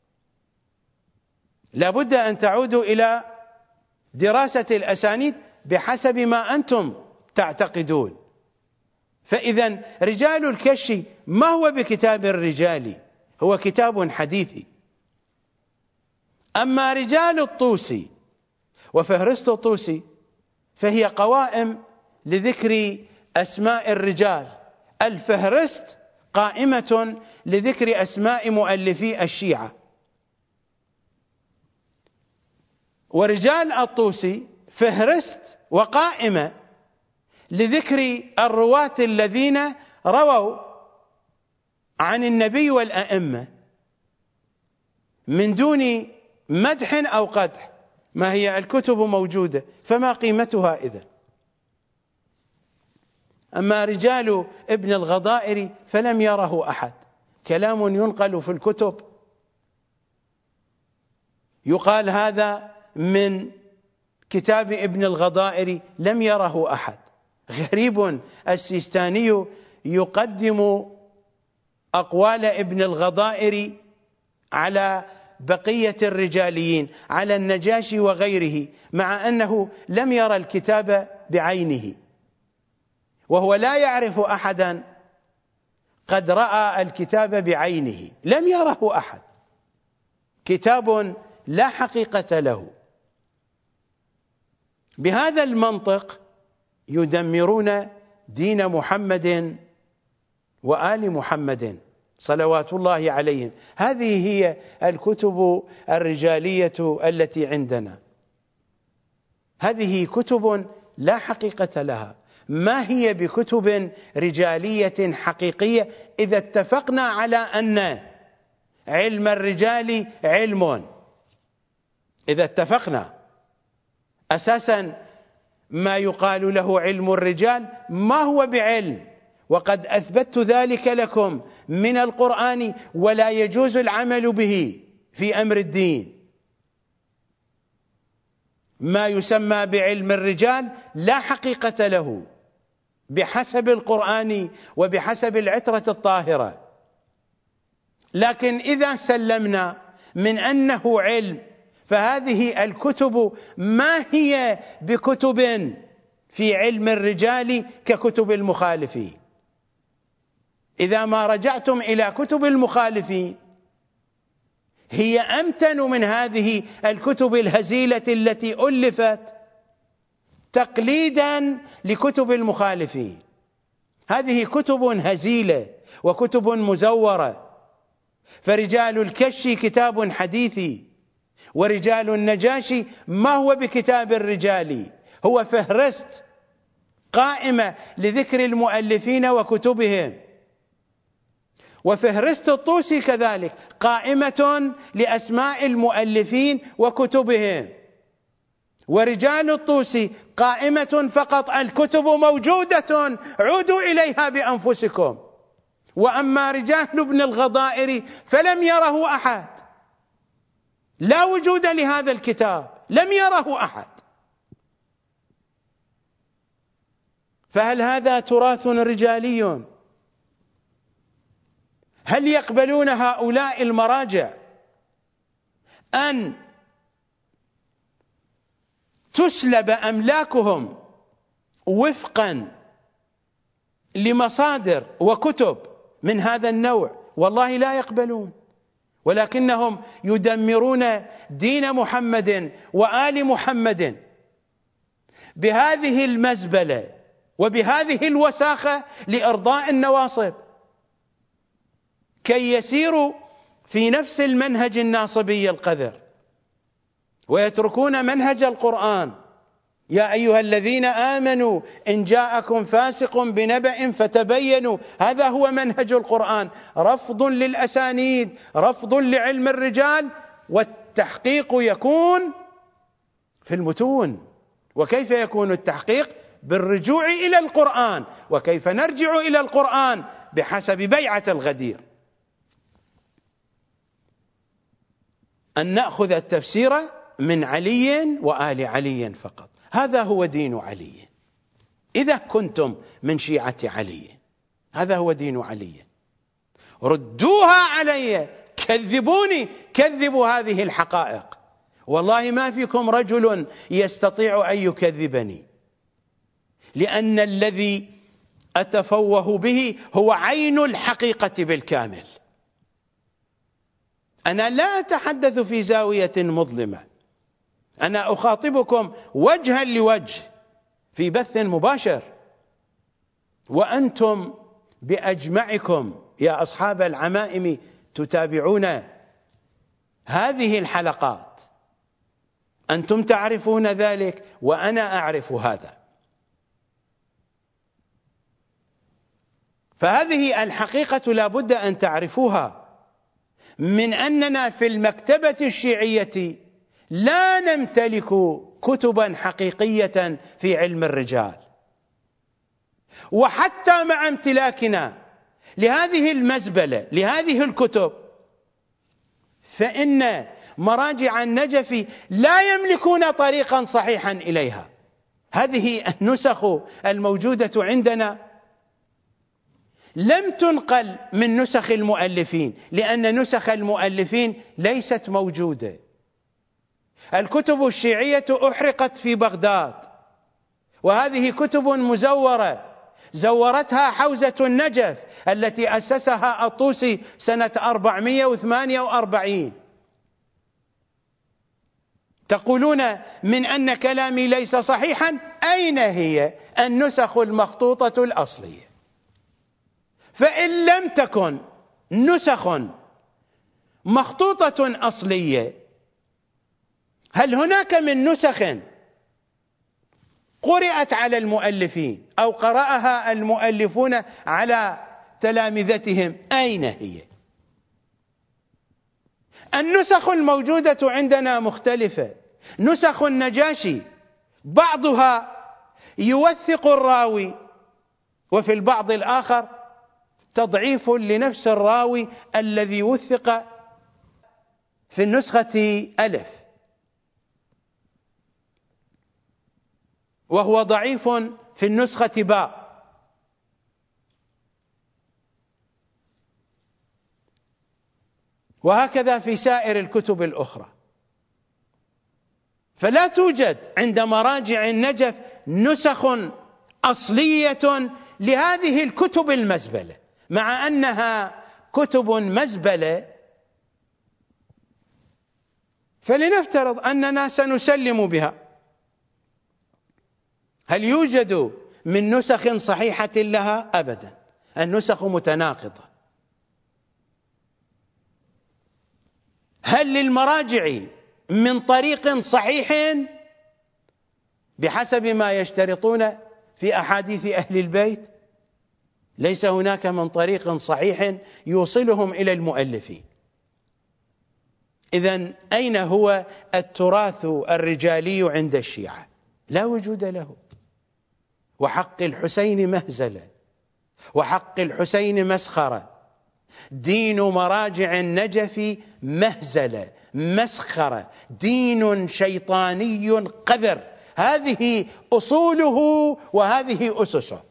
لابد أن تعودوا إلى دراسة الأسانيد بحسب ما أنتم تعتقدون. فإذا رجال الكشي ما هو بكتاب الرجال، هو كتاب حديثي. أما رجال الطوسي وفهرست الطوسي فهي قوائم لذكر أسماء الرجال، الفهرست قائمة لذكر أسماء مؤلفي الشيعة، ورجال الطوسي فهرست وقائمة لذكر الرواة الذين رووا عن النبي والأئمة من دون مدح أو قدح. ما هي الكتب موجودة، فما قيمتها إذن؟ أما رجال ابن الغضائر فلم يره أحد، كلام ينقل في الكتب يقال هذا من كتاب ابن الغضائر، لم يره أحد. غريب السيستاني يقدم أقوال ابن الغضائر على بقية الرجاليين، على النجاشي وغيره، مع أنه لم يرى الكتاب بعينه، وهو لا يعرف أحدا قد رأى الكتاب بعينه، لم يره أحد. كتاب لا حقيقة له. بهذا المنطق يدمرون دين محمد وآل محمد صلوات الله عليهم. هذه هي الكتب الرجالية التي عندنا، هذه كتب لا حقيقة لها. ما هي بكتب رجالية حقيقية إذا اتفقنا على أن علم الرجال علم؟ إذا اتفقنا أساسا ما يقال له علم الرجال ما هو بعلم، وقد أثبتت ذلك لكم من القرآن، ولا يجوز العمل به في أمر الدين. ما يسمى بعلم الرجال لا حقيقة له بحسب القرآن وبحسب العترة الطاهرة. لكن إذا سلمنا من أنه علم، فهذه الكتب ما هي بكتب في علم الرجال ككتب المخالفين. إذا ما رجعتم إلى كتب المخالفين هي أمتن من هذه الكتب الهزيلة التي ألفت تقليدا لكتب المخالفين. هذه كتب هزيلة وكتب مزورة. فرجال الكشي كتاب حديثي، ورجال النجاشي ما هو بكتاب الرجال، هو فهرست قائمة لذكر المؤلفين وكتبهم. وفهرست الطوسي كذلك قائمة لأسماء المؤلفين وكتبهم. ورجال الطوسي قائمة فقط، الكتب موجودة، عودوا إليها بأنفسكم. وأما رجال ابن الغضائر فلم يره أحد، لا وجود لهذا الكتاب، لم يره أحد. فهل هذا تراث رجالي؟ هل يقبلون هؤلاء المراجع أن تسلب أملاكهم وفقا لمصادر وكتب من هذا النوع؟ والله لا يقبلون، ولكنهم يدمرون دين محمد وآل محمد بهذه المزبلة وبهذه الوساخة لإرضاء النواصب، كي يسيروا في نفس المنهج الناصبي القذر ويتركون منهج القرآن. يا أيها الذين آمنوا إن جاءكم فاسق بنبأ فتبينوا، هذا هو منهج القرآن، رفض للأسانيد، رفض لعلم الرجال، والتحقيق يكون في المتون. وكيف يكون التحقيق؟ بالرجوع إلى القرآن. وكيف نرجع إلى القرآن؟ بحسب بيعة الغدير، أن نأخذ التفسير من علي وآل علي فقط، هذا هو دين علي. إذا كنتم من شيعة علي هذا هو دين علي، ردوها علي، كذبوني، كذبوا هذه الحقائق. والله ما فيكم رجل يستطيع أن يكذبني، لأن الذي أتفوه به هو عين الحقيقة بالكامل. أنا لا أتحدث في زاوية مظلمة، أنا أخاطبكم وجها لوجه في بث مباشر، وأنتم بأجمعكم يا أصحاب العمائم تتابعون هذه الحلقات، أنتم تعرفون ذلك وأنا أعرف هذا. فهذه الحقيقة لا بد أن تعرفوها، من أننا في المكتبة الشيعية لا نمتلك كتبا حقيقية في علم الرجال. وحتى مع امتلاكنا لهذه المزبلة، لهذه الكتب، فإن مراجع النجف لا يملكون طريقا صحيحا إليها. هذه النسخ الموجودة عندنا لم تنقل من نسخ المؤلفين، لأن نسخ المؤلفين ليست موجودة. الكتب الشيعية أحرقت في بغداد، وهذه كتب مزورة زورتها حوزة النجف التي أسسها الطوسي سنة أربعمائة وثمانية وأربعين. تقولون من أن كلامي ليس صحيحا، أين هي النسخ المخطوطة الأصلية؟ فإن لم تكن نسخ مخطوطة أصلية، هل هناك من نسخ قرأت على المؤلفين أو قرأها المؤلفون على تلامذتهم؟ أين هي؟ النسخ الموجودة عندنا مختلفة. نسخ النجاشي بعضها يوثق الراوي، وفي البعض الآخر تضعيف لنفس الراوي الذي وثق في النسخة ألف، وهو ضعيف في النسخة باء. وهكذا في سائر الكتب الأخرى. فلا توجد عند مراجع النجف نسخ أصلية لهذه الكتب المزبلة، مع أنها كتب مزبلة. فلنفترض أننا سنسلم بها، هل يوجد من نسخ صحيحة لها؟ أبدا، النسخ متناقضة. هل للمراجع من طريق صحيح بحسب ما يشترطون في أحاديث أهل البيت؟ ليس هناك من طريق صحيح يوصلهم إلى المؤلفين. إذن أين هو التراث الرجالي عند الشيعة؟ لا وجود له. وحق الحسين مهزلة، وحق الحسين مسخرة. دين مراجع النجف مهزلة، مسخرة، دين شيطاني قذر. هذه أصوله وهذه أسسه.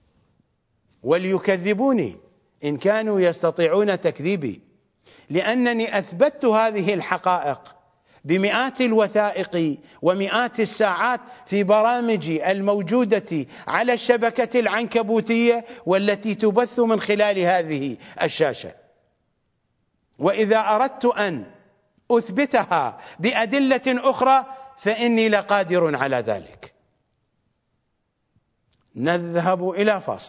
وليكذبوني إن كانوا يستطيعون تكذيبي، لأنني أثبتت هذه الحقائق بمئات الوثائق ومئات الساعات في برامجي الموجودة على الشبكة العنكبوتية والتي تبث من خلال هذه الشاشة. وإذا أردت أن أثبتها بأدلة أخرى فإني لقادر على ذلك. نذهب إلى فاصل.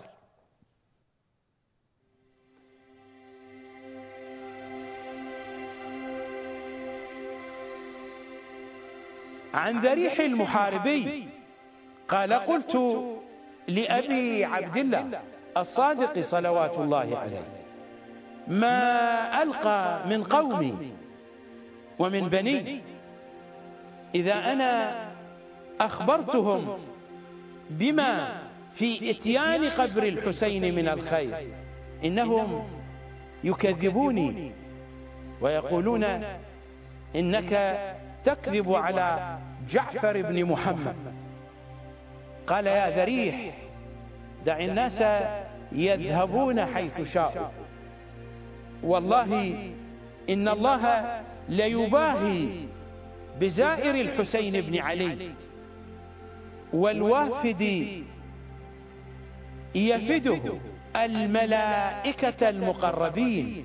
عن ذريح المحاربي قال: قلت لأبي عبد الله الصادق صلوات الله عليه: ما ألقى من قومي ومن بني إذا أنا أخبرتهم بما في إتيان قبر الحسين من الخير إنهم يكذبوني ويقولون إنك تكذب على جعفر بن محمد. قال: يا ذريح، دع الناس يذهبون حيث شاءوا، والله إن الله ليباهي بزائر الحسين بن علي والوافد يفده الملائكة المقربين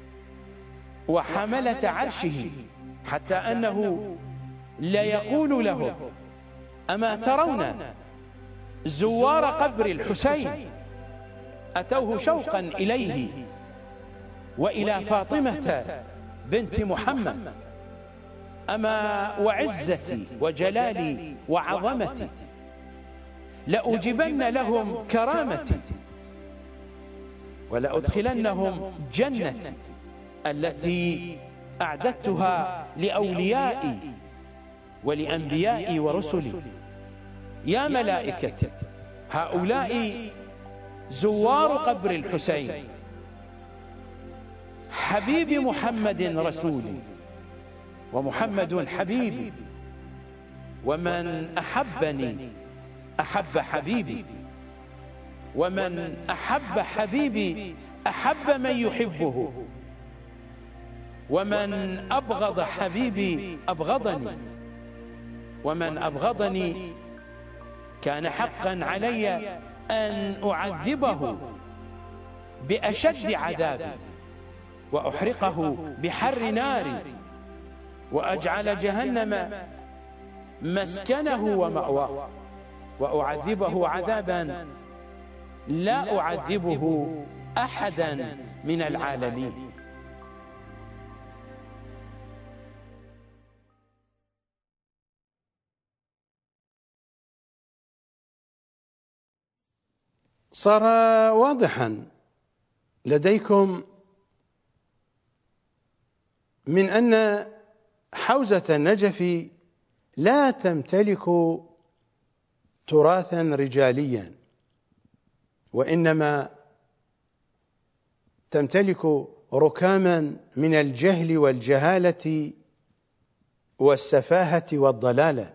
وحملة عرشه، حتى أنه ليقول له: أما ترون زوار قبر الحسين أتوه شوقا إليه وإلى فاطمة بنت محمد، أما وعزتي وجلالي وعظمتي لأجبن لهم كرامتي ولأدخلنهم جنتي التي أعددتها لأوليائي ولأنبيائي ورسلي. يا ملائكتي، هؤلاء زوار قبر الحسين حبيب محمد رسولي، ومحمد حبيبي، ومن أحبني أحب حبيبي، ومن أحب حبيبي أحب من يحبه، ومن أبغض حبيبي أبغضني، ومن أبغضني كان حقا علي أن أعذبه بأشد عذابي وأحرقه بحر ناري وأجعل جهنم مسكنه ومأواه وأعذبه عذابا لا أعذبه أحدا من العالمين. صار واضحا لديكم من أن حوزة النجف لا تمتلك تراثا رجاليا، وإنما تمتلك ركاما من الجهل والجهالة والسفاهة والضلالة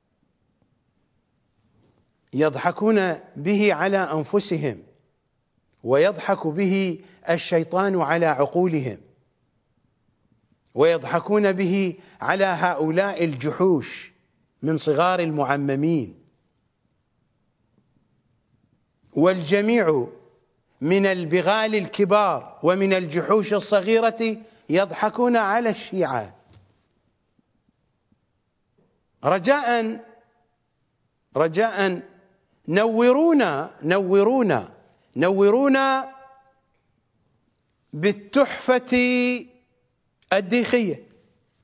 يضحكون به على أنفسهم، ويضحك به الشيطان على عقولهم، ويضحكون به على هؤلاء الجحوش من صغار المعممين، والجميع من البغال الكبار ومن الجحوش الصغيرة يضحكون على الشيعة. رجاء رجاء نورونا نورونا نورونا بالتحفة الديخية.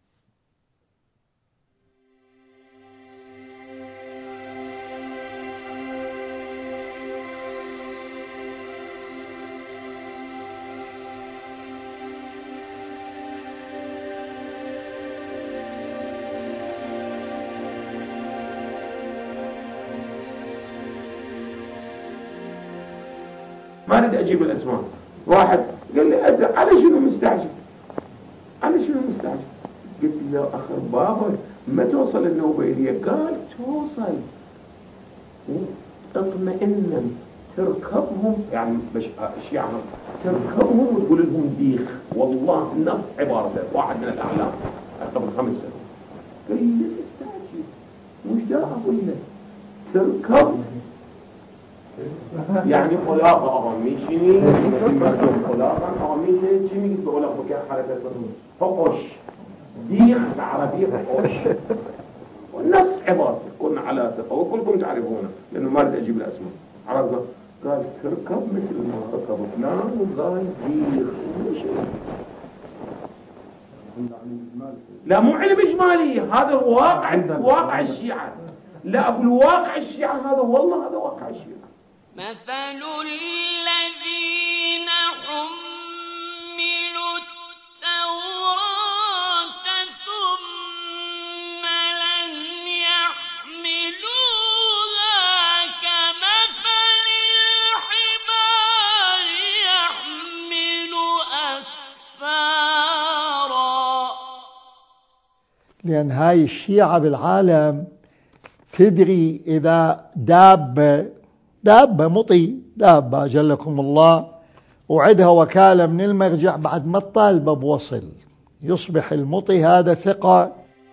ما أريد أجيب الأسماء. واحد قال لي على شنو مستعجل؟ على شنو مستعجل؟ قلت له أخر بابا ما توصل النوبيلية؟ قال توصل، اطمئنا تركبهم، يعني الشيعة تركبهم وتقول لهم ديخ، والله نفس عبارته واحد من الأعلام قبل خمس سنين. قال لي لا تستعجل، مش دا أقول لك تركبهم، يعني خلاقة أميشيني خلاقة أميشيني شيني قلت بقول لك بكير حركة فقش ديخ عربية فقش ونفس عبارتي كنا على ثقة وكلكم تعرفونه لأنه ما أريد أجيب الأسماء. عرفنا؟ قال تركب مثل ما ركب فلان وقال دير. لا مو علم إجمالي، هذا واقع واقع الشيعة. لا أقول واقع الشيعة هذا، والله هذا واقع الشيعة. مثل الذين حملوا التوراة ثم لم يحملوها كمثل الحمار يحمل أسفارا. لأن هاي الشيعة بالعالم تدري إذا دابة دابة مطي دابة أجلكم الله وعدها وكالة من المرجع بعد ما الطالبة بوصل يصبح المطي هذا ثقة.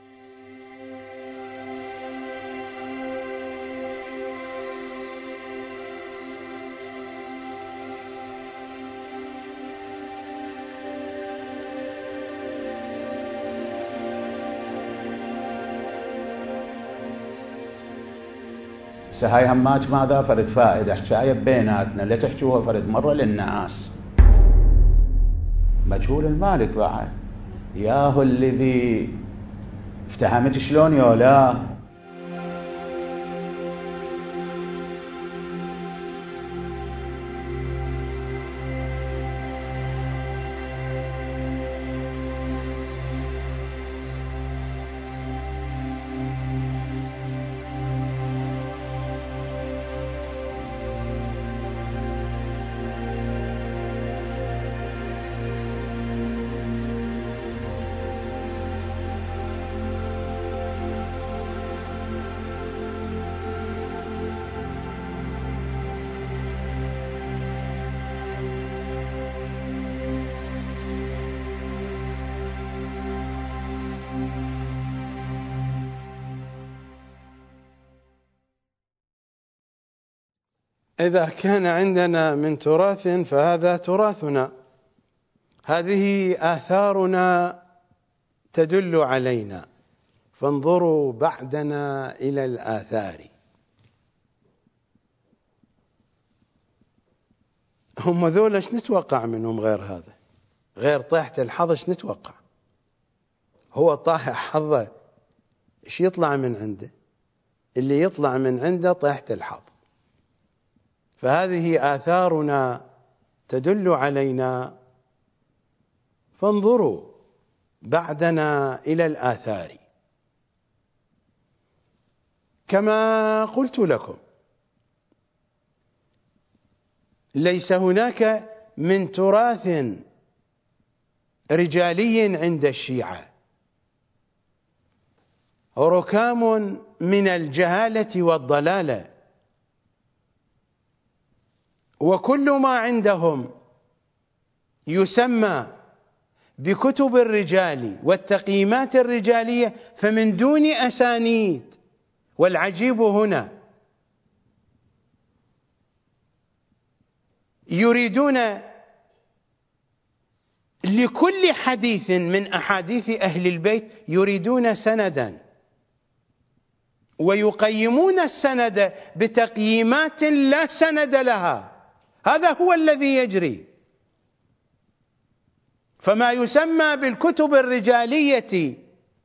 هاي هماج ماذا فرد فائدة حكاية بيناتنا لا تحجوها فرد مرة للناس. مجهول المالك بعد ياهو الذي افتهمت شلون يولا. إذا كان عندنا من تراث فهذا تراثنا، هذه آثارنا تدل علينا، فانظروا بعدنا إلى الآثار. هم ذولا ايش نتوقع منهم غير هذا؟ غير طيحة الحظ ايش نتوقع؟ هو طايح حظه ايش يطلع من عنده؟ اللي يطلع من عنده طيحة الحظ. فهذه آثارنا تدل علينا، فانظروا بعدنا إلى الآثار. كما قلت لكم ليس هناك من تراث رجالي عند الشيعة، ركام من الجهالة والضلالة، وكل ما عندهم يسمى بكتب الرجال والتقييمات الرجالية فمن دون أسانيد. والعجيب هنا يريدون لكل حديث من أحاديث أهل البيت يريدون سندا، ويقيمون السند بتقييمات لا سند لها. هذا هو الذي يجري. فما يسمى بالكتب الرجالية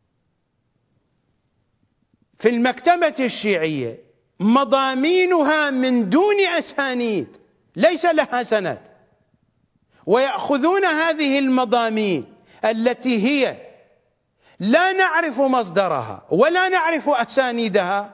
في المكتبة الشيعية مضامينها من دون أسانيد ليس لها سند، ويأخذون هذه المضامين التي هي لا نعرف مصدرها ولا نعرف أسانيدها،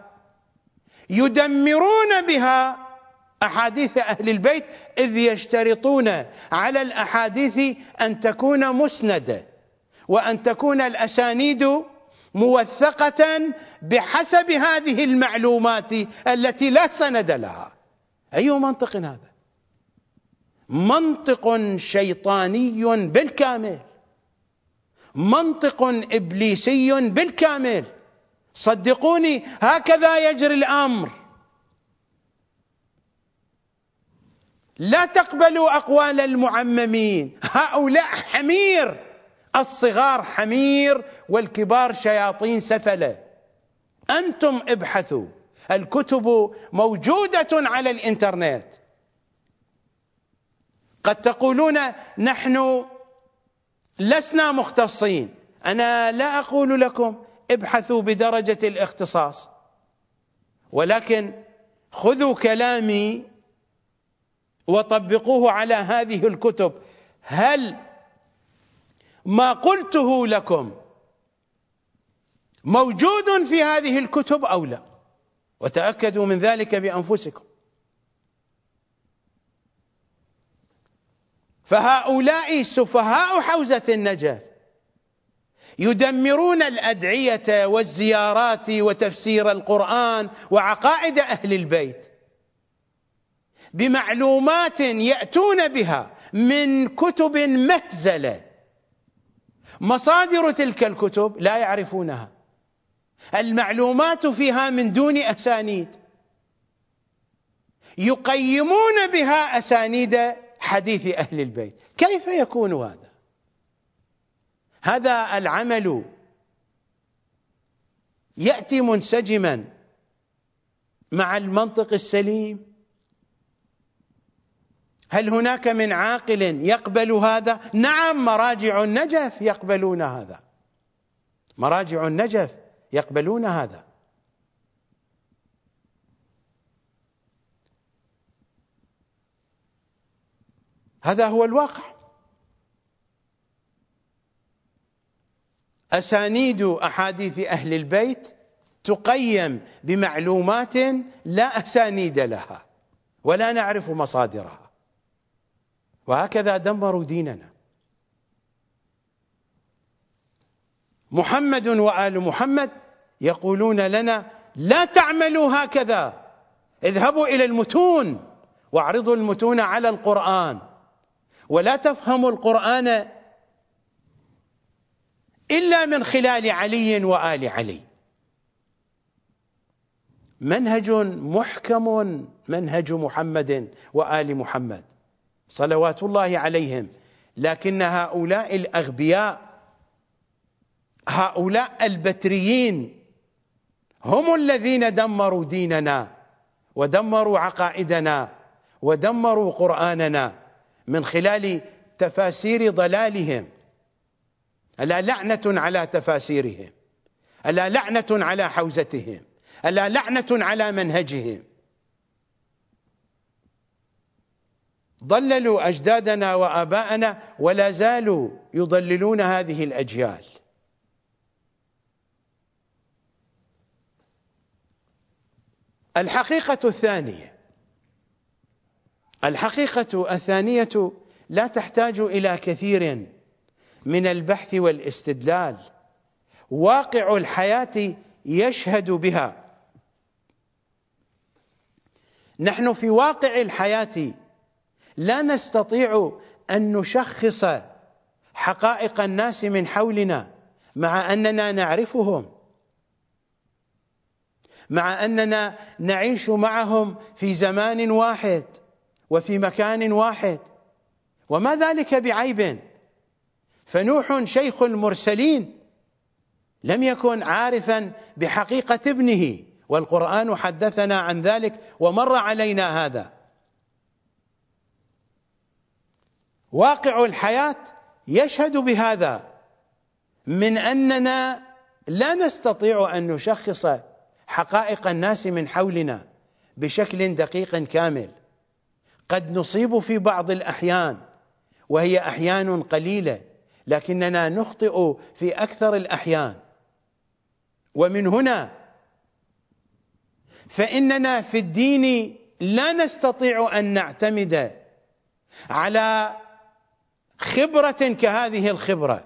يدمرون بها أحاديث أهل البيت، إذ يشترطون على الأحاديث أن تكون مسندة وأن تكون الأسانيد موثقة بحسب هذه المعلومات التي لا سند لها. أي منطق هذا؟ منطق شيطاني بالكامل، منطق إبليسي بالكامل. صدقوني هكذا يجري الأمر. لا تقبلوا أقوال المعممين، هؤلاء حمير، الصغار حمير والكبار شياطين سفلة. أنتم ابحثوا الكتب موجودة على الإنترنت. قد تقولون نحن لسنا مختصين، أنا لا أقول لكم ابحثوا بدرجة الاختصاص، ولكن خذوا كلامي وطبقوه على هذه الكتب. هل ما قلته لكم موجود في هذه الكتب أو لا؟ وتأكدوا من ذلك بأنفسكم. فهؤلاء سفهاء حوزة النجف يدمرون الأدعية والزيارات وتفسير القرآن وعقائد أهل البيت بمعلومات يأتون بها من كتب مهزلة. مصادر تلك الكتب لا يعرفونها، المعلومات فيها من دون أسانيد، يقيمون بها أسانيد حديث أهل البيت. كيف يكون هذا؟ هذا العمل يأتي منسجما مع المنطق السليم؟ هل هناك من عاقل يقبل هذا؟ نعم، مراجع النجف يقبلون هذا، مراجع النجف يقبلون هذا. هذا هو الواقع. أسانيد أحاديث أهل البيت تقيم بمعلومات لا أسانيد لها ولا نعرف مصادرها، وهكذا دمروا ديننا. محمد وآل محمد يقولون لنا لا تعملوا هكذا، اذهبوا إلى المتون واعرضوا المتون على القرآن، ولا تفهموا القرآن إلا من خلال علي وآل علي. منهج محكم منهج محمد وآل محمد صلوات الله عليهم، لكن هؤلاء الأغبياء، هؤلاء البتريين هم الذين دمروا ديننا ودمروا عقائدنا ودمروا قرآننا من خلال تفاسير ضلالهم. ألا لعنة على تفاسيرهم، ألا لعنة على حوزتهم، ألا لعنة على منهجهم. ضللوا أجدادنا وآباءنا ولا زالوا يضللون هذه الأجيال. الحقيقة الثانية، الحقيقة الثانية لا تحتاج إلى كثير من البحث والاستدلال، واقع الحياة يشهد بها. نحن في واقع الحياة لا نستطيع أن نشخص حقائق الناس من حولنا مع أننا نعرفهم، مع أننا نعيش معهم في زمان واحد وفي مكان واحد، وما ذلك بعيب. فنوح شيخ المرسلين لم يكن عارفا بحقيقة ابنه، والقرآن حدثنا عن ذلك ومر علينا هذا. واقع الحياة يشهد بهذا، من أننا لا نستطيع أن نشخص حقائق الناس من حولنا بشكل دقيق كامل. قد نصيب في بعض الأحيان وهي أحيان قليلة، لكننا نخطئ في أكثر الأحيان. ومن هنا فإننا في الدين لا نستطيع أن نعتمد على خبرة كهذه الخبرة،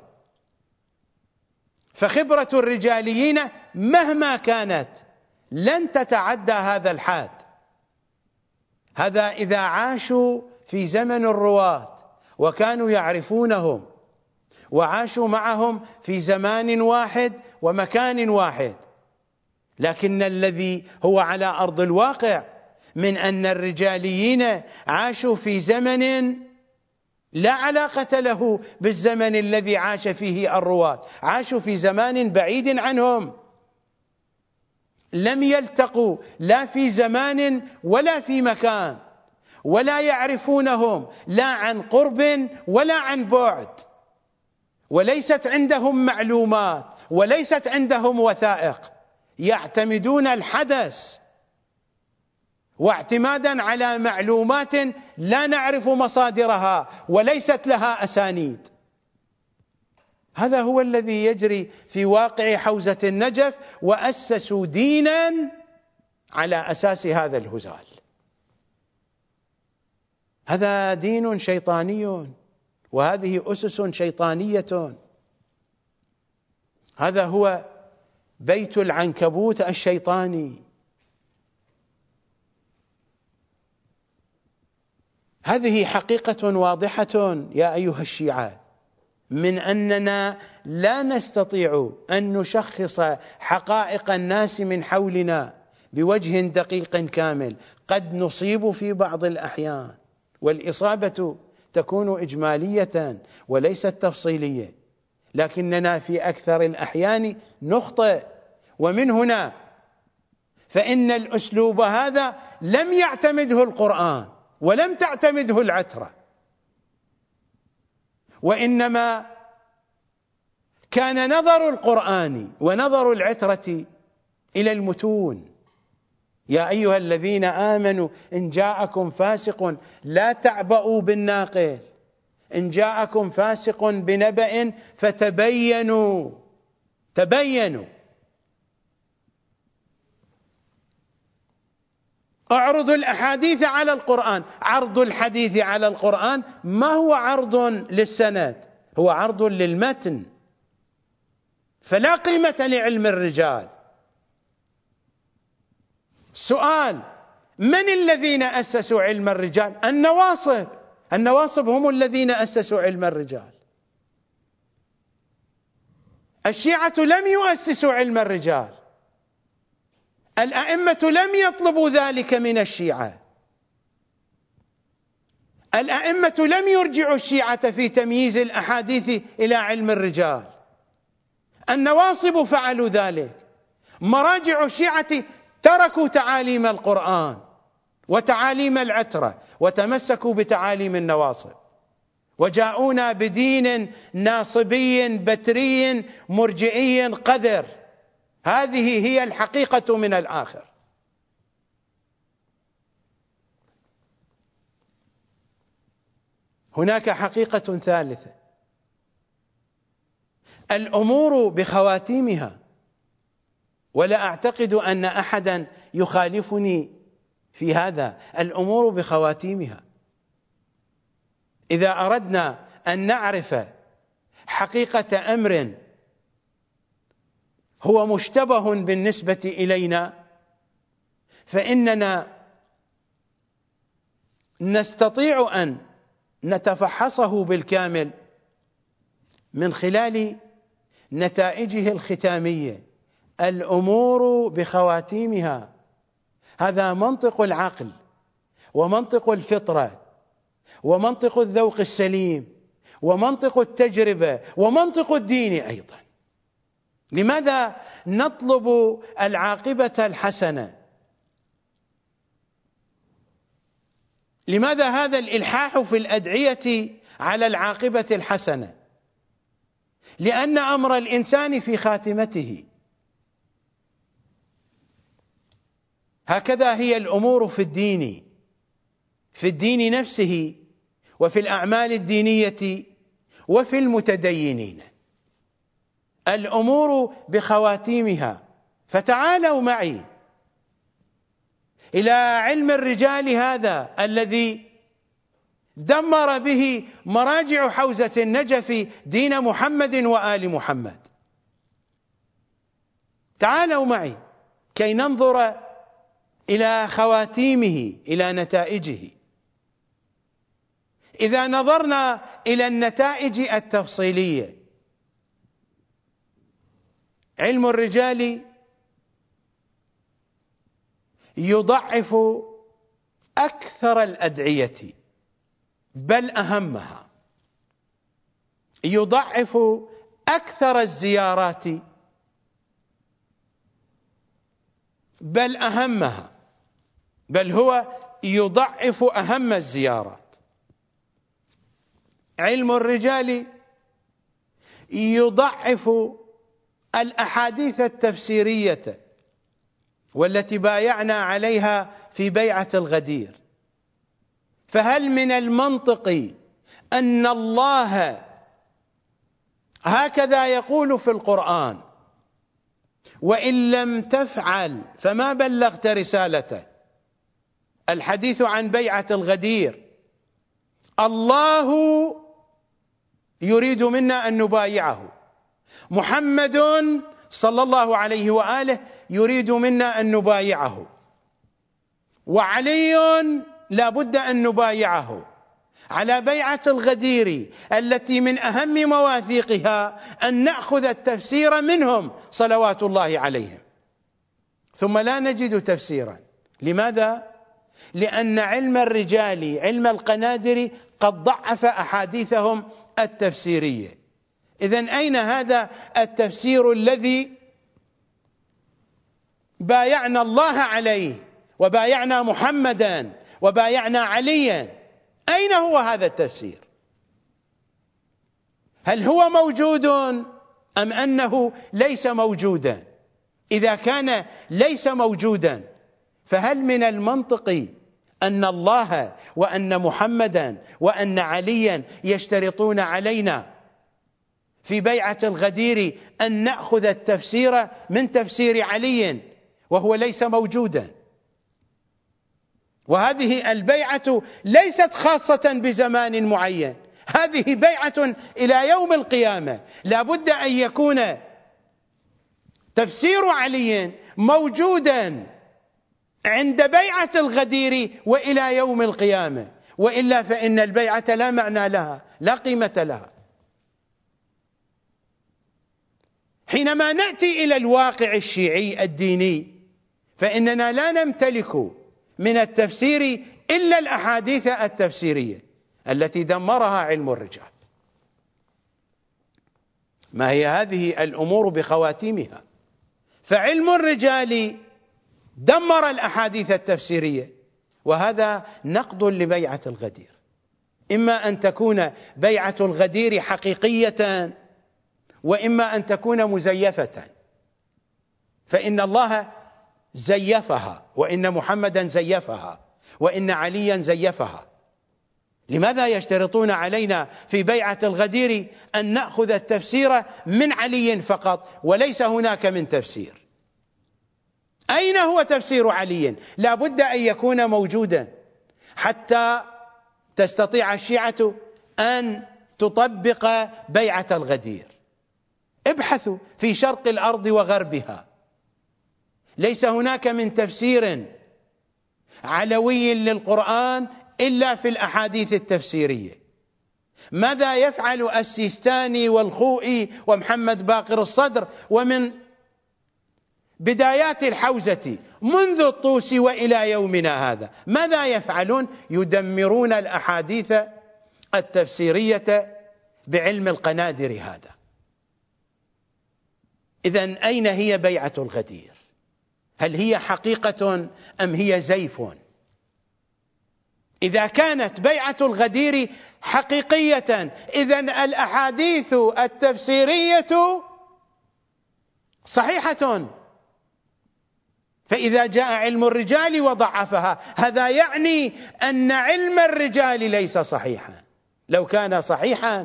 فخبرة الرجاليين مهما كانت لن تتعدى هذا الحاد. هذا إذا عاشوا في زمن الرواة وكانوا يعرفونهم وعاشوا معهم في زمان واحد ومكان واحد. لكن الذي هو على أرض الواقع من أن الرجاليين عاشوا في زمن لا علاقة له بالزمن الذي عاش فيه الرواة، عاشوا في زمان بعيد عنهم. لم يلتقوا لا في زمان ولا في مكان، ولا يعرفونهم لا عن قرب ولا عن بعد، وليست عندهم معلومات وليست عندهم وثائق، يعتمدون الحدث واعتمادا على معلومات لا نعرف مصادرها وليست لها أسانيد. هذا هو الذي يجري في واقع حوزة النجف، وأسسوا دينا على أساس هذا الهزال. هذا دين شيطاني، وهذه أسس شيطانية. هذا هو بيت العنكبوت الشيطاني. هذه حقيقة واضحة يا أيها الشيعة، من أننا لا نستطيع أن نشخص حقائق الناس من حولنا بوجه دقيق كامل. قد نصيب في بعض الأحيان، والإصابة تكون إجمالية وليست تفصيلية، لكننا في أكثر الأحيان نخطئ. ومن هنا فإن الأسلوب هذا لم يعتمده القرآن ولم تعتمده العترة، وإنما كان نظر القرآن ونظر العترة إلى المتون. يا أيها الذين آمنوا إن جاءكم فاسق لا تعبأوا بالناقل، إن جاءكم فاسق بنبأ فتبينوا. تبينوا. اعرضوا الأحاديث على القرآن. عرض الحديث على القرآن ما هو عرض للسند، هو عرض للمتن، فلا قيمة لعلم الرجال. سؤال: من الذين أسسوا علم الرجال؟ النواصب. النواصب هم الذين أسسوا علم الرجال. الشيعة لم يؤسسوا علم الرجال، الأئمة لم يطلبوا ذلك من الشيعة، الأئمة لم يرجعوا الشيعة في تمييز الأحاديث إلى علم الرجال، النواصب فعلوا ذلك. مراجع الشيعة تركوا تعاليم القرآن وتعاليم العترة وتمسكوا بتعاليم النواصب، وجاءونا بدين ناصبي بتري مرجئي قذر. هذه هي الحقيقة من الآخر. هناك حقيقة ثالثة: الأمور بخواتيمها، ولا أعتقد أن أحدا يخالفني في هذا. الأمور بخواتيمها. إذا أردنا أن نعرف حقيقة أمر هو مشتبه بالنسبة إلينا، فإننا نستطيع أن نتفحصه بالكامل من خلال نتائجه الختامية. الأمور بخواتيمها، هذا منطق العقل ومنطق الفطرة ومنطق الذوق السليم ومنطق التجربة ومنطق الدين أيضا. لماذا نطلب العاقبة الحسنة؟ لماذا هذا الإلحاح في الأدعية على العاقبة الحسنة؟ لأن أمر الإنسان في خاتمته. هكذا هي الأمور في الدين، في الدين نفسه وفي الأعمال الدينية وفي المتدينين. الأمور بخواتيمها. فتعالوا معي إلى علم الرجال هذا الذي دمر به مراجع حوزة النجف دين محمد وآل محمد. تعالوا معي كي ننظر إلى خواتيمه، إلى نتائجه. إذا نظرنا إلى النتائج التفصيلية، علم الرجال يضعف أكثر الأدعية، بل أهمها، يضعف أكثر الزيارات، بل أهمها، بل هو يضعف أهم الزيارات. علم الرجال يضعف الأحاديث التفسيرية والتي بايعنا عليها في بيعة الغدير. فهل من المنطق أن الله هكذا يقول في القرآن وإن لم تفعل فما بلغت رسالته؟ الحديث عن بيعة الغدير، الله يريد منا أن نبايعه، محمد صلى الله عليه وآله يريد منا أن نبايعه، وعلي لا بد أن نبايعه على بيعة الغدير التي من أهم مواثيقها أن نأخذ التفسير منهم صلوات الله عليهم. ثم لا نجد تفسيرا. لماذا؟ لأن علم الرجال، علم القنادر، قد ضعف أحاديثهم التفسيرية. إذن أين هذا التفسير الذي بايعنا الله عليه وبايعنا محمدا وبايعنا عليا؟ أين هو هذا التفسير؟ هل هو موجود أم أنه ليس موجودا؟ إذا كان ليس موجودا فهل من المنطق أن الله وأن محمدا وأن عليا يشترطون علينا في بيعة الغدير أن نأخذ التفسير من تفسير علي وهو ليس موجودا؟ وهذه البيعة ليست خاصة بزمان معين، هذه بيعة إلى يوم القيامة. لا بد أن يكون تفسير علي موجودا عند بيعة الغدير وإلى يوم القيامة، وإلا فإن البيعة لا معنى لها، لا قيمة لها. حينما نأتي إلى الواقع الشيعي الديني فإننا لا نمتلك من التفسير إلا الأحاديث التفسيرية التي دمرها علم الرجال. ما هي هذه الأمور بخواتيمها؟ فعلم الرجال دمر الأحاديث التفسيرية، وهذا نقض لبيعة الغدير. إما أن تكون بيعة الغدير حقيقية وإما أن تكون مزيفة، فإن الله زيفها، وإن محمدا زيفها، وإن عليا زيفها. لماذا يشترطون علينا في بيعة الغدير أن نأخذ التفسير من علي فقط وليس هناك من تفسير؟ أين هو تفسير علي؟ لا بد أن يكون موجودا حتى تستطيع الشيعة أن تطبق بيعة الغدير. ابحثوا في شرق الأرض وغربها، ليس هناك من تفسير علوي للقرآن إلا في الأحاديث التفسيرية. ماذا يفعل السيستاني والخوئي ومحمد باقر الصدر ومن بدايات الحوزة منذ الطوسي وإلى يومنا هذا؟ ماذا يفعلون؟ يدمرون الأحاديث التفسيرية بعلم القنادر هذا. إذن أين هي بيعة الغدير؟ هل هي حقيقة أم هي زيف؟ إذا كانت بيعة الغدير حقيقية إذن الأحاديث التفسيرية صحيحة. فإذا جاء علم الرجال وضعفها هذا يعني أن علم الرجال ليس صحيحا. لو كان صحيحا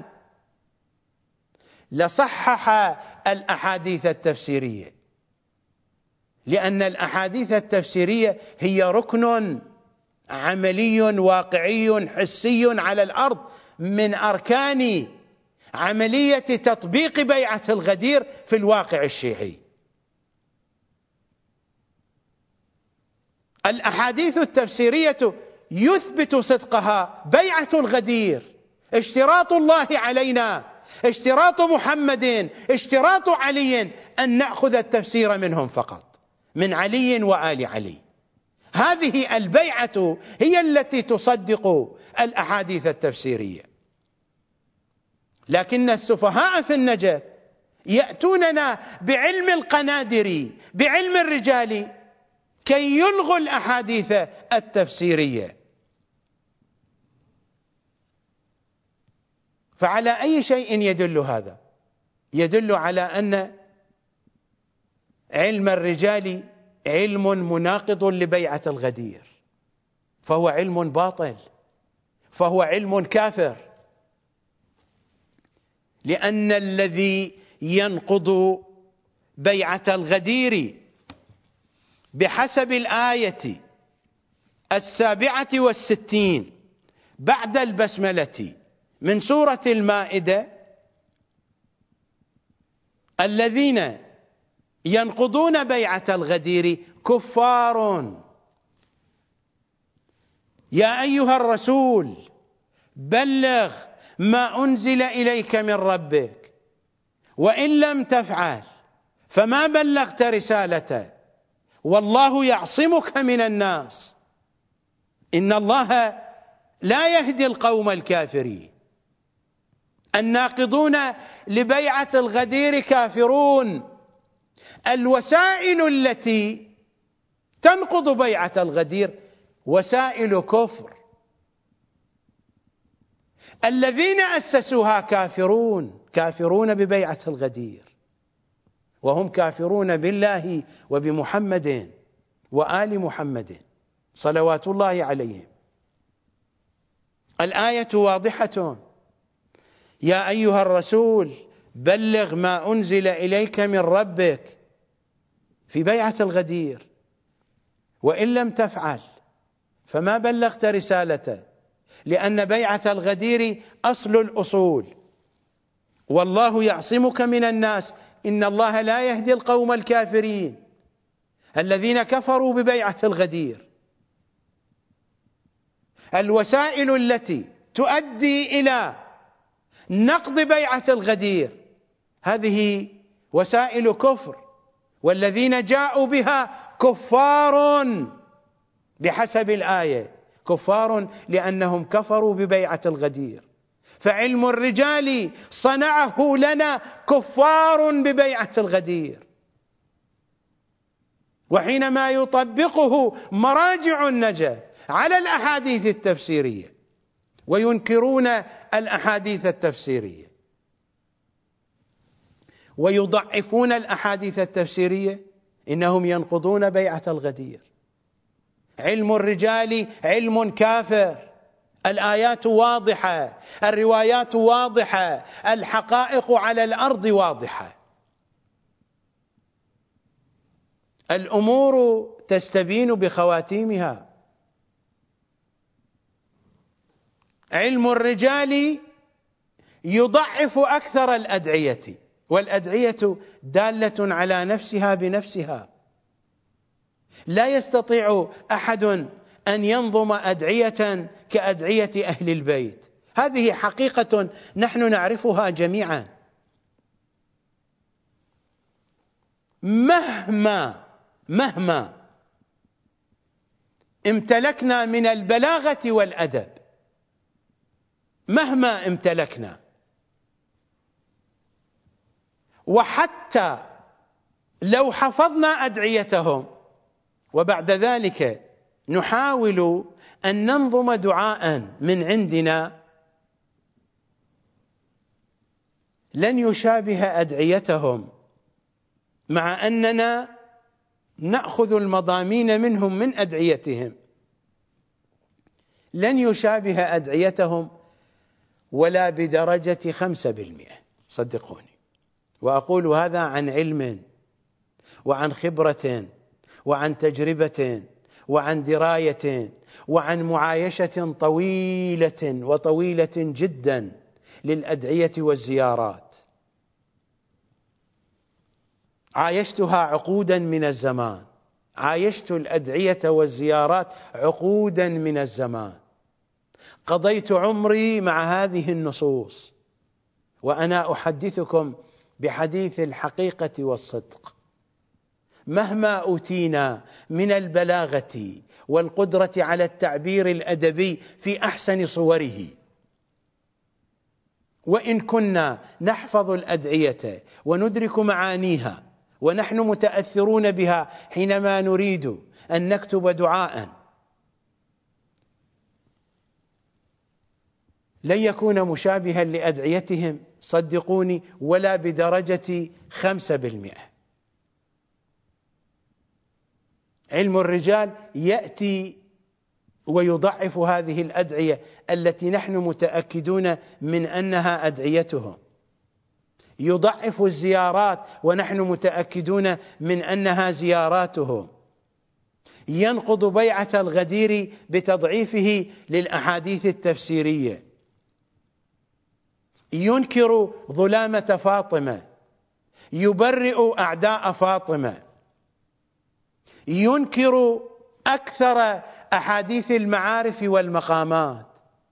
لصحح الأحاديث التفسيرية، لأن الأحاديث التفسيرية هي ركن عملي واقعي حسي على الأرض من أركان عملية تطبيق بيعة الغدير في الواقع الشيعي. الأحاديث التفسيرية يثبت صدقها بيعة الغدير، اشتراط الله علينا، اشتراط محمد، اشتراط علي أن نأخذ التفسير منهم فقط، من علي وآل علي. هذه البيعة هي التي تصدق الأحاديث التفسيرية. لكن السفهاء في النجف يأتوننا بعلم القنادر، بعلم الرجال، كي يلغوا الأحاديث التفسيرية. فعلى أي شيء يدل هذا؟ يدل على أن علم الرجال علم مناقض لبيعة الغدير، فهو علم باطل، فهو علم كافر، لأن الذي ينقض بيعة الغدير بحسب الآية السابعة والستين بعد البسملة من سورة المائدة، الذين ينقضون بيعة الغدير كفار. يا أيها الرسول بلغ ما أنزل إليك من ربك، وإن لم تفعل فما بلغت رسالته، والله يعصمك من الناس، إن الله لا يهدي القوم الكافرين. الناقضون لبيعة الغدير كافرون. الوسائل التي تنقض بيعة الغدير وسائل كفر، الذين أسسوها كافرون، كافرون ببيعة الغدير، وهم كافرون بالله وبمحمد وآل محمد صلوات الله عليهم. الآية واضحة: يا أيها الرسول بلغ ما أنزل إليك من ربك في بيعة الغدير، وإن لم تفعل فما بلغت رسالته، لأن بيعة الغدير أصل الأصول. والله يعصمك من الناس، إن الله لا يهدي القوم الكافرين الذين كفروا ببيعة الغدير. الوسائل التي تؤدي إلى نقض بيعة الغدير هذه وسائل كفر، والذين جاءوا بها كفار بحسب الآية، كفار لأنهم كفروا ببيعة الغدير. فعلم الرجال صنعه لنا كفار ببيعة الغدير، وحينما يطبقه مراجع النجاة على الأحاديث التفسيرية وينكرون الأحاديث التفسيرية ويضعفون الأحاديث التفسيرية، إنهم ينقضون بيعة الغدير. علم الرجال علم كافر، الآيات واضحة، الروايات واضحة، الحقائق على الأرض واضحة. الأمور تستبين بخواتيمها. علم الرجال يضعف أكثر الأدعية، والأدعية دالة على نفسها بنفسها. لا يستطيع أحد أن ينظم أدعية كأدعية أهل البيت، هذه حقيقة نحن نعرفها جميعا. مهما مهما امتلكنا من البلاغة والأدب، مهما امتلكنا، وحتى لو حفظنا أدعيتهم وبعد ذلك نحاول أن ننظم دعاء من عندنا، لن يشابه أدعيتهم، مع أننا نأخذ المضامين منهم من أدعيتهم، لن يشابه أدعيتهم ولا بدرجة خمسة بالمئة، صدقوني. وأقول هذا عن علم وعن خبرة وعن تجربة وعن دراية وعن معايشة طويلة وطويلة جدا للأدعية والزيارات. عايشتها عقودا من الزمان، عايشت الأدعية والزيارات عقودا من الزمان، قضيت عمري مع هذه النصوص، وأنا أحدثكم بحديث الحقيقة والصدق. مهما أوتينا من البلاغة والقدرة على التعبير الأدبي في أحسن صوره، وإن كنا نحفظ الأدعية وندرك معانيها ونحن متأثرون بها حينما نريد أن نكتب دعاء لن يكون مشابها لأدعيتهم صدقوني ولا بدرجة خمسة بالمئة. علم الرجال يأتي ويضعف هذه الأدعية التي نحن متأكدون من أنها أدعيتهم، يضعف الزيارات ونحن متأكدون من أنها زياراتهم، ينقض بيعة الغدير بتضعيفه للأحاديث التفسيرية، ينكر ظلامة فاطمة، يبرئ أعداء فاطمة، ينكر أكثر أحاديث المعارف والمقامات.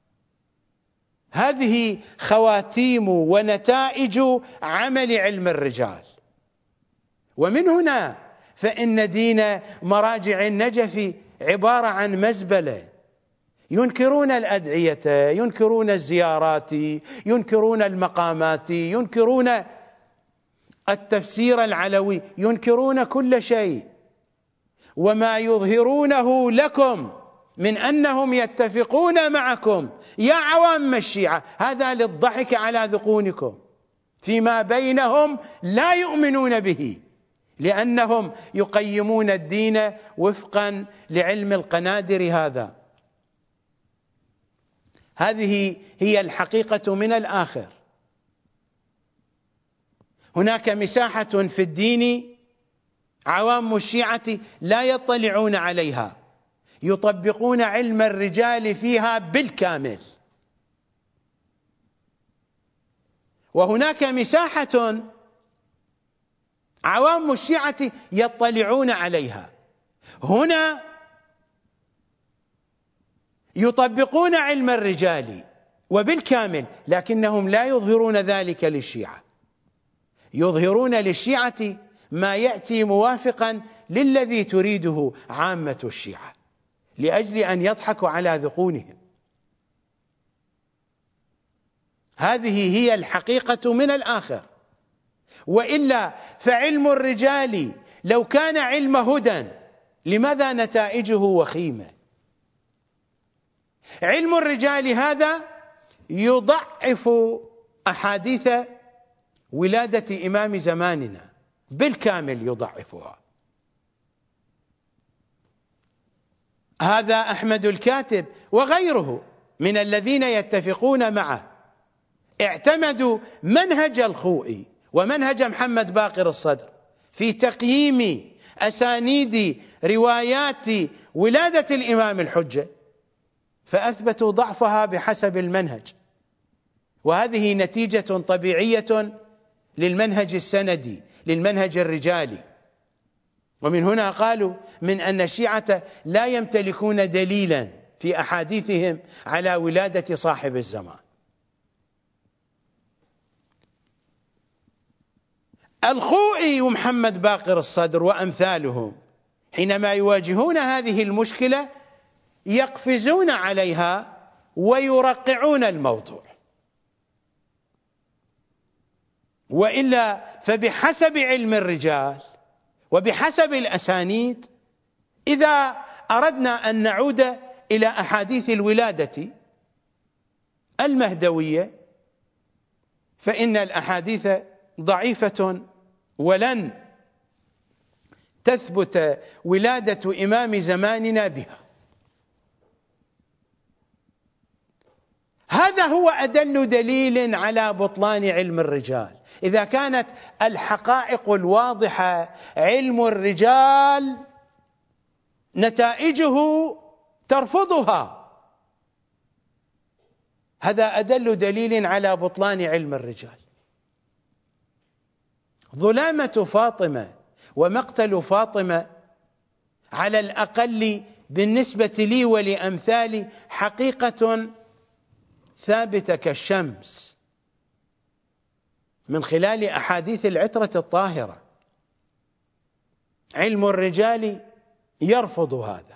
هذه خواتيم ونتائج عمل علم الرجال. ومن هنا فإن دين مراجع النجف عبارة عن مزبلة، ينكرون الأدعية، ينكرون الزيارات، ينكرون المقامات، ينكرون التفسير العلوي، ينكرون كل شيء، وما يظهرونه لكم من أنهم يتفقون معكم يا عوام الشيعة هذا للضحك على ذقونكم، فيما بينهم لا يؤمنون به، لأنهم يقيمون الدين وفقا لعلم القنادر. هذا هذه هي الحقيقة من الآخر. هناك مساحة في الدين عوام الشيعة لا يطلعون عليها، يطبقون علم الرجال فيها بالكامل، وهناك مساحة عوام الشيعة يطلعون عليها. هنا يطبقون علم الرجال وبالكامل، لكنهم لا يظهرون ذلك للشيعة، يظهرون للشيعة ما يأتي موافقا للذي تريده عامة الشيعة لأجل أن يضحكوا على ذقونهم. هذه هي الحقيقة من الآخر. وإلا فعلم الرجال لو كان علم هدى لماذا نتائجه وخيمة؟ علم الرجال هذا يضعف أحاديث ولادة إمام زماننا بالكامل، يضعفها. هذا أحمد الكاتب وغيره من الذين يتفقون معه اعتمدوا منهج الخوئي ومنهج محمد باقر الصدر في تقييم أسانيد روايات ولادة الإمام الحجة، فأثبتوا ضعفها بحسب المنهج، وهذه نتيجة طبيعية للمنهج السندي، للمنهج الرجالي. ومن هنا قالوا من أن الشيعة لا يمتلكون دليلا في أحاديثهم على ولادة صاحب الزمان. الخوئي ومحمد باقر الصدر وأمثالهم حينما يواجهون هذه المشكلة يقفزون عليها ويرقعون الموضوع، وإلا فبحسب علم الرجال وبحسب الأسانيد إذا أردنا أن نعود إلى أحاديث الولادة المهدوية فإن الأحاديث ضعيفة ولن تثبت ولادة إمام زماننا بها. هذا هو أدل دليل على بطلان علم الرجال. إذا كانت الحقائق الواضحة علم الرجال نتائجه ترفضها، هذا أدل دليل على بطلان علم الرجال. ظلامة فاطمة ومقتل فاطمة على الأقل بالنسبة لي ولأمثالي حقيقة ثابتة كالشمس من خلال أحاديث العترة الطاهرة. علم الرجال يرفض هذا.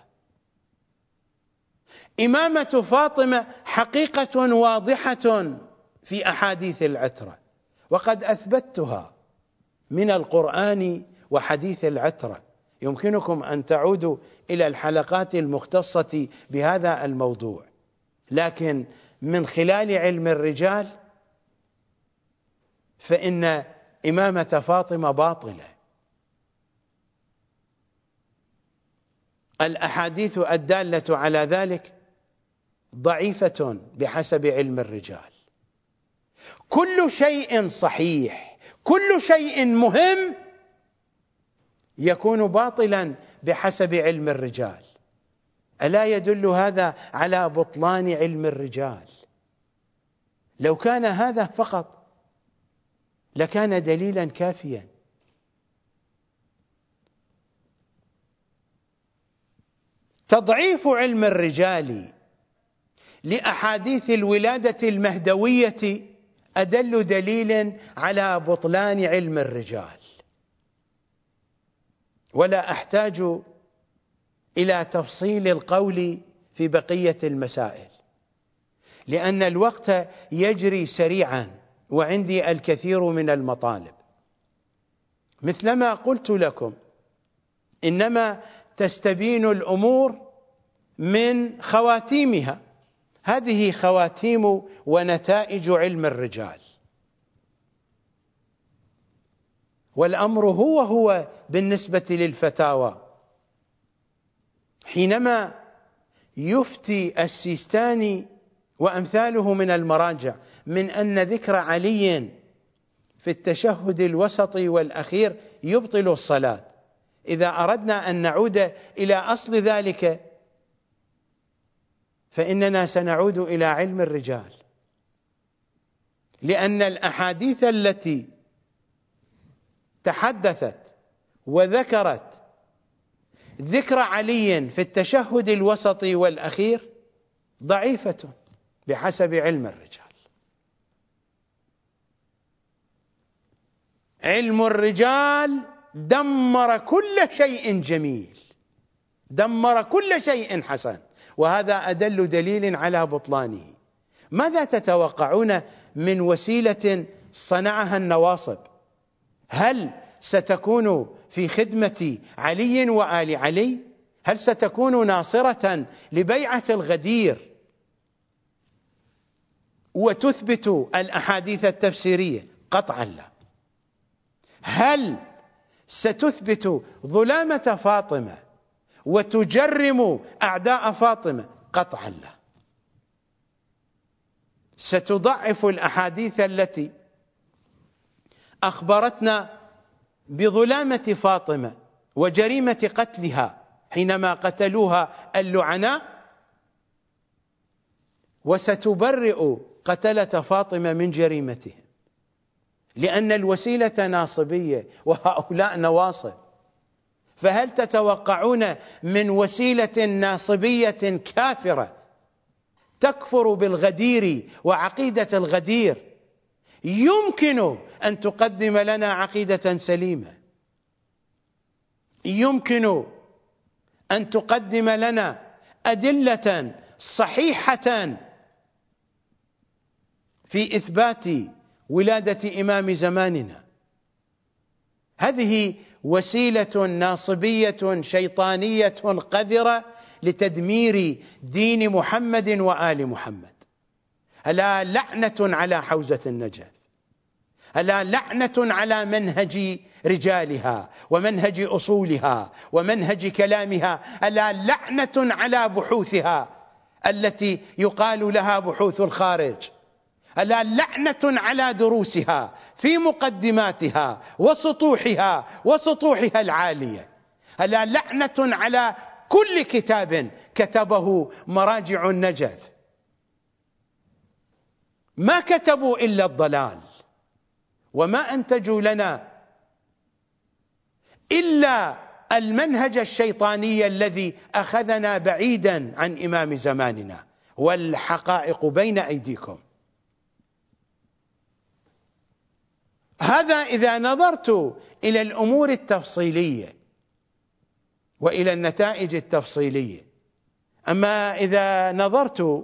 إمامة فاطمة حقيقة واضحة في أحاديث العترة، وقد أثبتها من القرآن وحديث العترة يمكنكم أن تعودوا إلى الحلقات المختصة بهذا الموضوع، لكن من خلال علم الرجال فإن إمامة فاطمة باطلة. الأحاديث الدالة على ذلك ضعيفة بحسب علم الرجال. كل شيء صحيح، كل شيء مهم يكون باطلا بحسب علم الرجال. ألا يدل هذا على بطلان علم الرجال؟ لو كان هذا فقط لكان دليلا كافيا. تضعيف علم الرجال لأحاديث الولادة المهدوية أدل دليل على بطلان علم الرجال، ولا أحتاج إلى تفصيل القول في بقية المسائل لأن الوقت يجري سريعا وعندي الكثير من المطالب. مثلما قلت لكم، إنما تستبين الأمور من خواتيمها. هذه خواتيم ونتائج علم الرجال، والأمر هو هو بالنسبة للفتاوى. حينما يفتي السيستاني وأمثاله من المراجع من أن ذكر علي في التشهد الوسطي والأخير يبطل الصلاة، إذا أردنا أن نعود إلى أصل ذلك فإننا سنعود إلى علم الرجال، لأن الأحاديث التي تحدثت وذكرت ذكر علي في التشهد الوسطي والأخير ضعيفة بحسب علم الرجال. علم الرجال دمر كل شيء جميل، دمر كل شيء حسن، وهذا أدل دليل على بطلانه. ماذا تتوقعون من وسيلة صنعها النواصب؟ هل ستكون في خدمة علي وآل علي؟ هل ستكون ناصرة لبيعة الغدير وتثبت الأحاديث التفسيرية؟ قطعا لا. هل ستثبت ظلامة فاطمة وتجرم أعداء فاطمة؟ قطعا لا. ستضعف الأحاديث التي أخبرتنا بظلامة فاطمة وجريمة قتلها حينما قتلوها اللعناء، وستبرئ قتلة فاطمة من جريمتهم، لأن الوسيلة ناصبية وهؤلاء نواصب. فهل تتوقعون من وسيلة ناصبية كافرة تكفر بالغدير وعقيدة الغدير يمكن أن تقدم لنا عقيدة سليمة؟ يمكن أن تقدم لنا أدلة صحيحة في إثبات ولادة إمام زماننا؟ هذه وسيلة ناصبية شيطانية قذرة لتدمير دين محمد وآل محمد. ألا لعنة على حوزة النجف، ألا لعنة على منهج رجالها ومنهج أصولها ومنهج كلامها، ألا لعنة على بحوثها التي يقال لها بحوث الخارج، ألا لعنة على دروسها في مقدماتها وسطوحها وسطوحها العالية، ألا لعنة على كل كتاب كتبه مراجع النجف. ما كتبوا إلا الضلال، وما أنتجوا لنا إلا المنهج الشيطاني الذي أخذنا بعيدا عن إمام زماننا، والحقائق بين أيديكم. هذا إذا نظرت إلى الأمور التفصيلية وإلى النتائج التفصيلية. أما إذا نظرت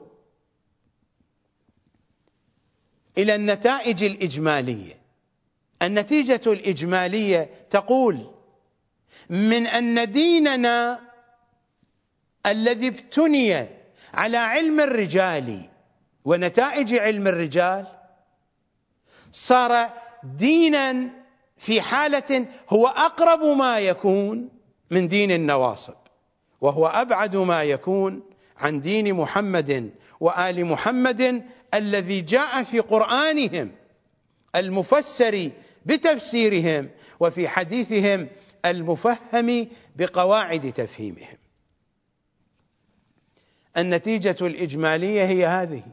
إلى النتائج الإجمالية، النتيجة الإجمالية تقول من أن ديننا الذي ابتني على علم الرجال ونتائج علم الرجال صار دينا في حالة هو أقرب ما يكون من دين النواصب، وهو أبعد ما يكون عن دين محمد وآل محمد الذي جاء في قرآنهم المفسر بتفسيرهم وفي حديثهم المفهم بقواعد تفهيمهم. النتيجة الإجمالية هي هذه،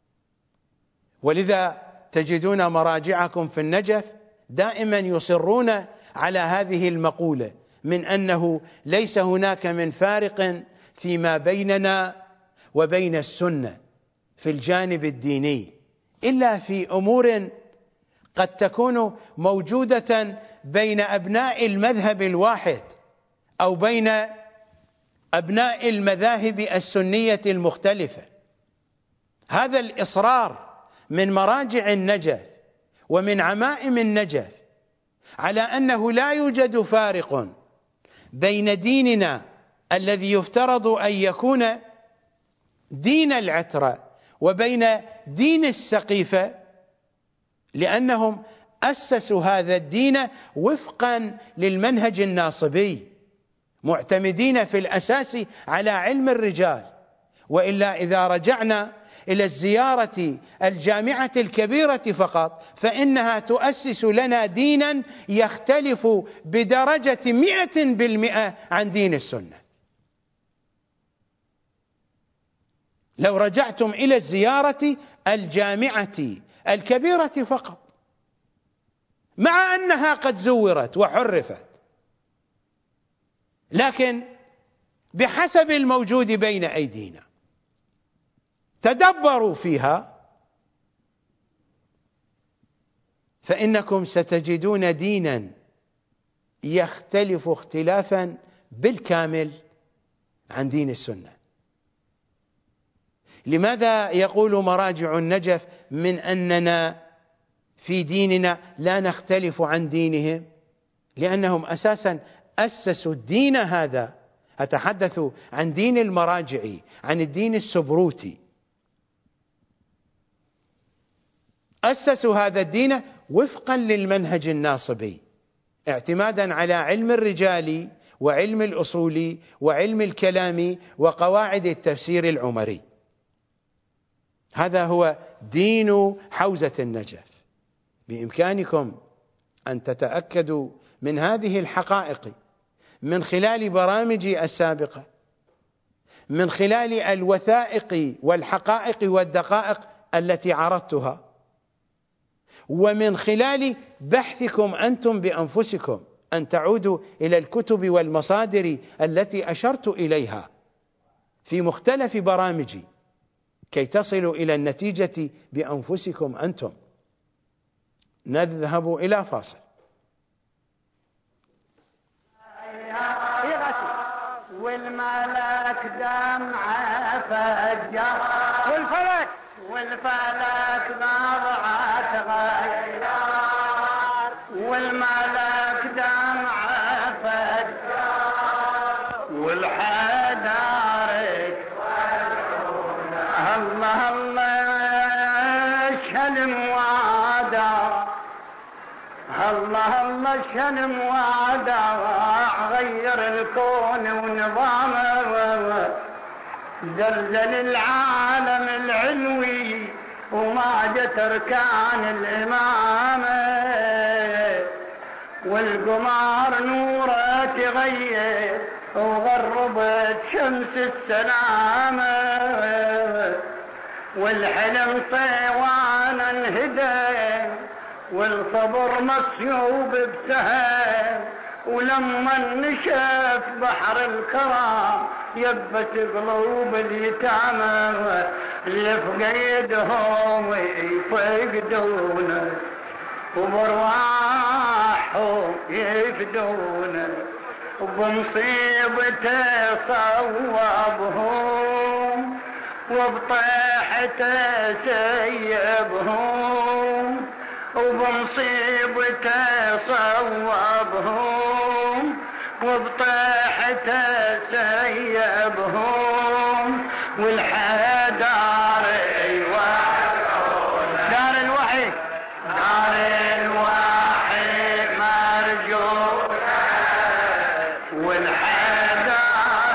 ولذا تجدون مراجعكم في النجف دائما يصرون على هذه المقولة من أنه ليس هناك من فارق فيما بيننا وبين السنة في الجانب الديني إلا في أمور قد تكون موجودة بين أبناء المذهب الواحد أو بين أبناء المذاهب السنية المختلفة. هذا الإصرار من مراجع النجف ومن عمائم النجف على أنه لا يوجد فارق بين ديننا الذي يفترض أن يكون دين العترة وبين دين السقيفة، لأنهم أسسوا هذا الدين وفقا للمنهج الناصبي معتمدين في الأساس على علم الرجال. وإلا إذا رجعنا إلى الزيارة الجامعة الكبيرة فقط فإنها تؤسس لنا دينا يختلف بدرجة مئة بالمئة عن دين السنة. لو رجعتم إلى الزيارة الجامعة الكبيرة فقط، مع أنها قد زورت وحرفت، لكن بحسب الموجود بين أيدينا تدبروا فيها فإنكم ستجدون دينا يختلف اختلافا بالكامل عن دين السنة. لماذا يقول مراجع النجف من أننا في ديننا لا نختلف عن دينهم؟ لأنهم أساسا أسسوا الدين هذا، أتحدث عن دين المراجع، عن الدين السبروتي، أسسوا هذا الدين وفقا للمنهج الناصبي اعتمادا على علم الرجال وعلم الأصول وعلم الكلام وقواعد التفسير العمري. هذا هو دين حوزة النجف. بإمكانكم أن تتأكدوا من هذه الحقائق من خلال برامجي السابقة، من خلال الوثائق والحقائق والدقائق التي عرضتها، ومن خلال بحثكم أنتم بأنفسكم أن تعودوا إلى الكتب والمصادر التي أشرت إليها في مختلف برامجي كي تصلوا إلى النتيجة بأنفسكم أنتم. نذهب إلى فاصل. والملك دمعة فجر والفلك والفلك ضرعة غير والملك دمعة فجر والحدارك الله الله شلم وعدا الله الله شلم وعدا غير الكون ونظامه زلزل العالم العلوي وما جت اركان الامامه والقمر نوره تغير وغربت شمس السلامه والحلم صيوانا انهدى والصبر مصيوب بسهل ولما نشف بحر الكرام يبت قلوب اليتامى اللي فقيدهم يفقدونه وبرواحهم يفدونه وبمصيبته صوبهم وبطيحته سيبهم وبمصيبته صوبهم وبطيحته سيبهم والحدار دار الوحي دار الوحي مرجونا والحدار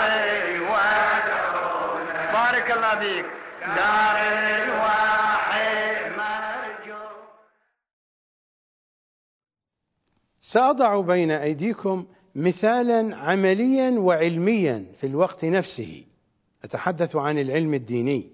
بارك الله بيك دار الوحي مرجونا. سأضع بين أيديكم مثالا عمليا وعلميا في الوقت نفسه، أتحدث عن العلم الديني.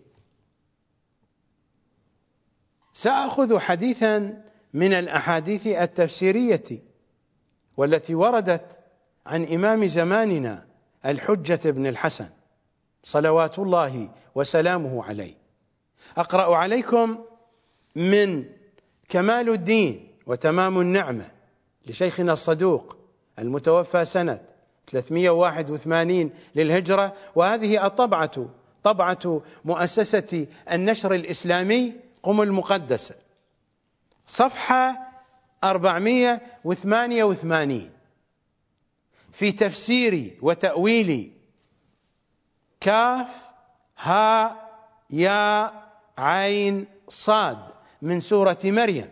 سأخذ حديثا من الأحاديث التفسيرية والتي وردت عن إمام زماننا الحجة بن الحسن صلوات الله وسلامه عليه. أقرأ عليكم من كمال الدين وتمام النعمة لشيخنا الصدوق المتوفى سنة ثلاثمئة وواحد وثمانين للهجرة، وهذه الطبعة طبعة مؤسسة النشر الإسلامي قم المقدسة، صفحة أربعمئة وثمانية وثمانين، في تفسير وتأويل كاف ها يا عين صاد من سورة مريم.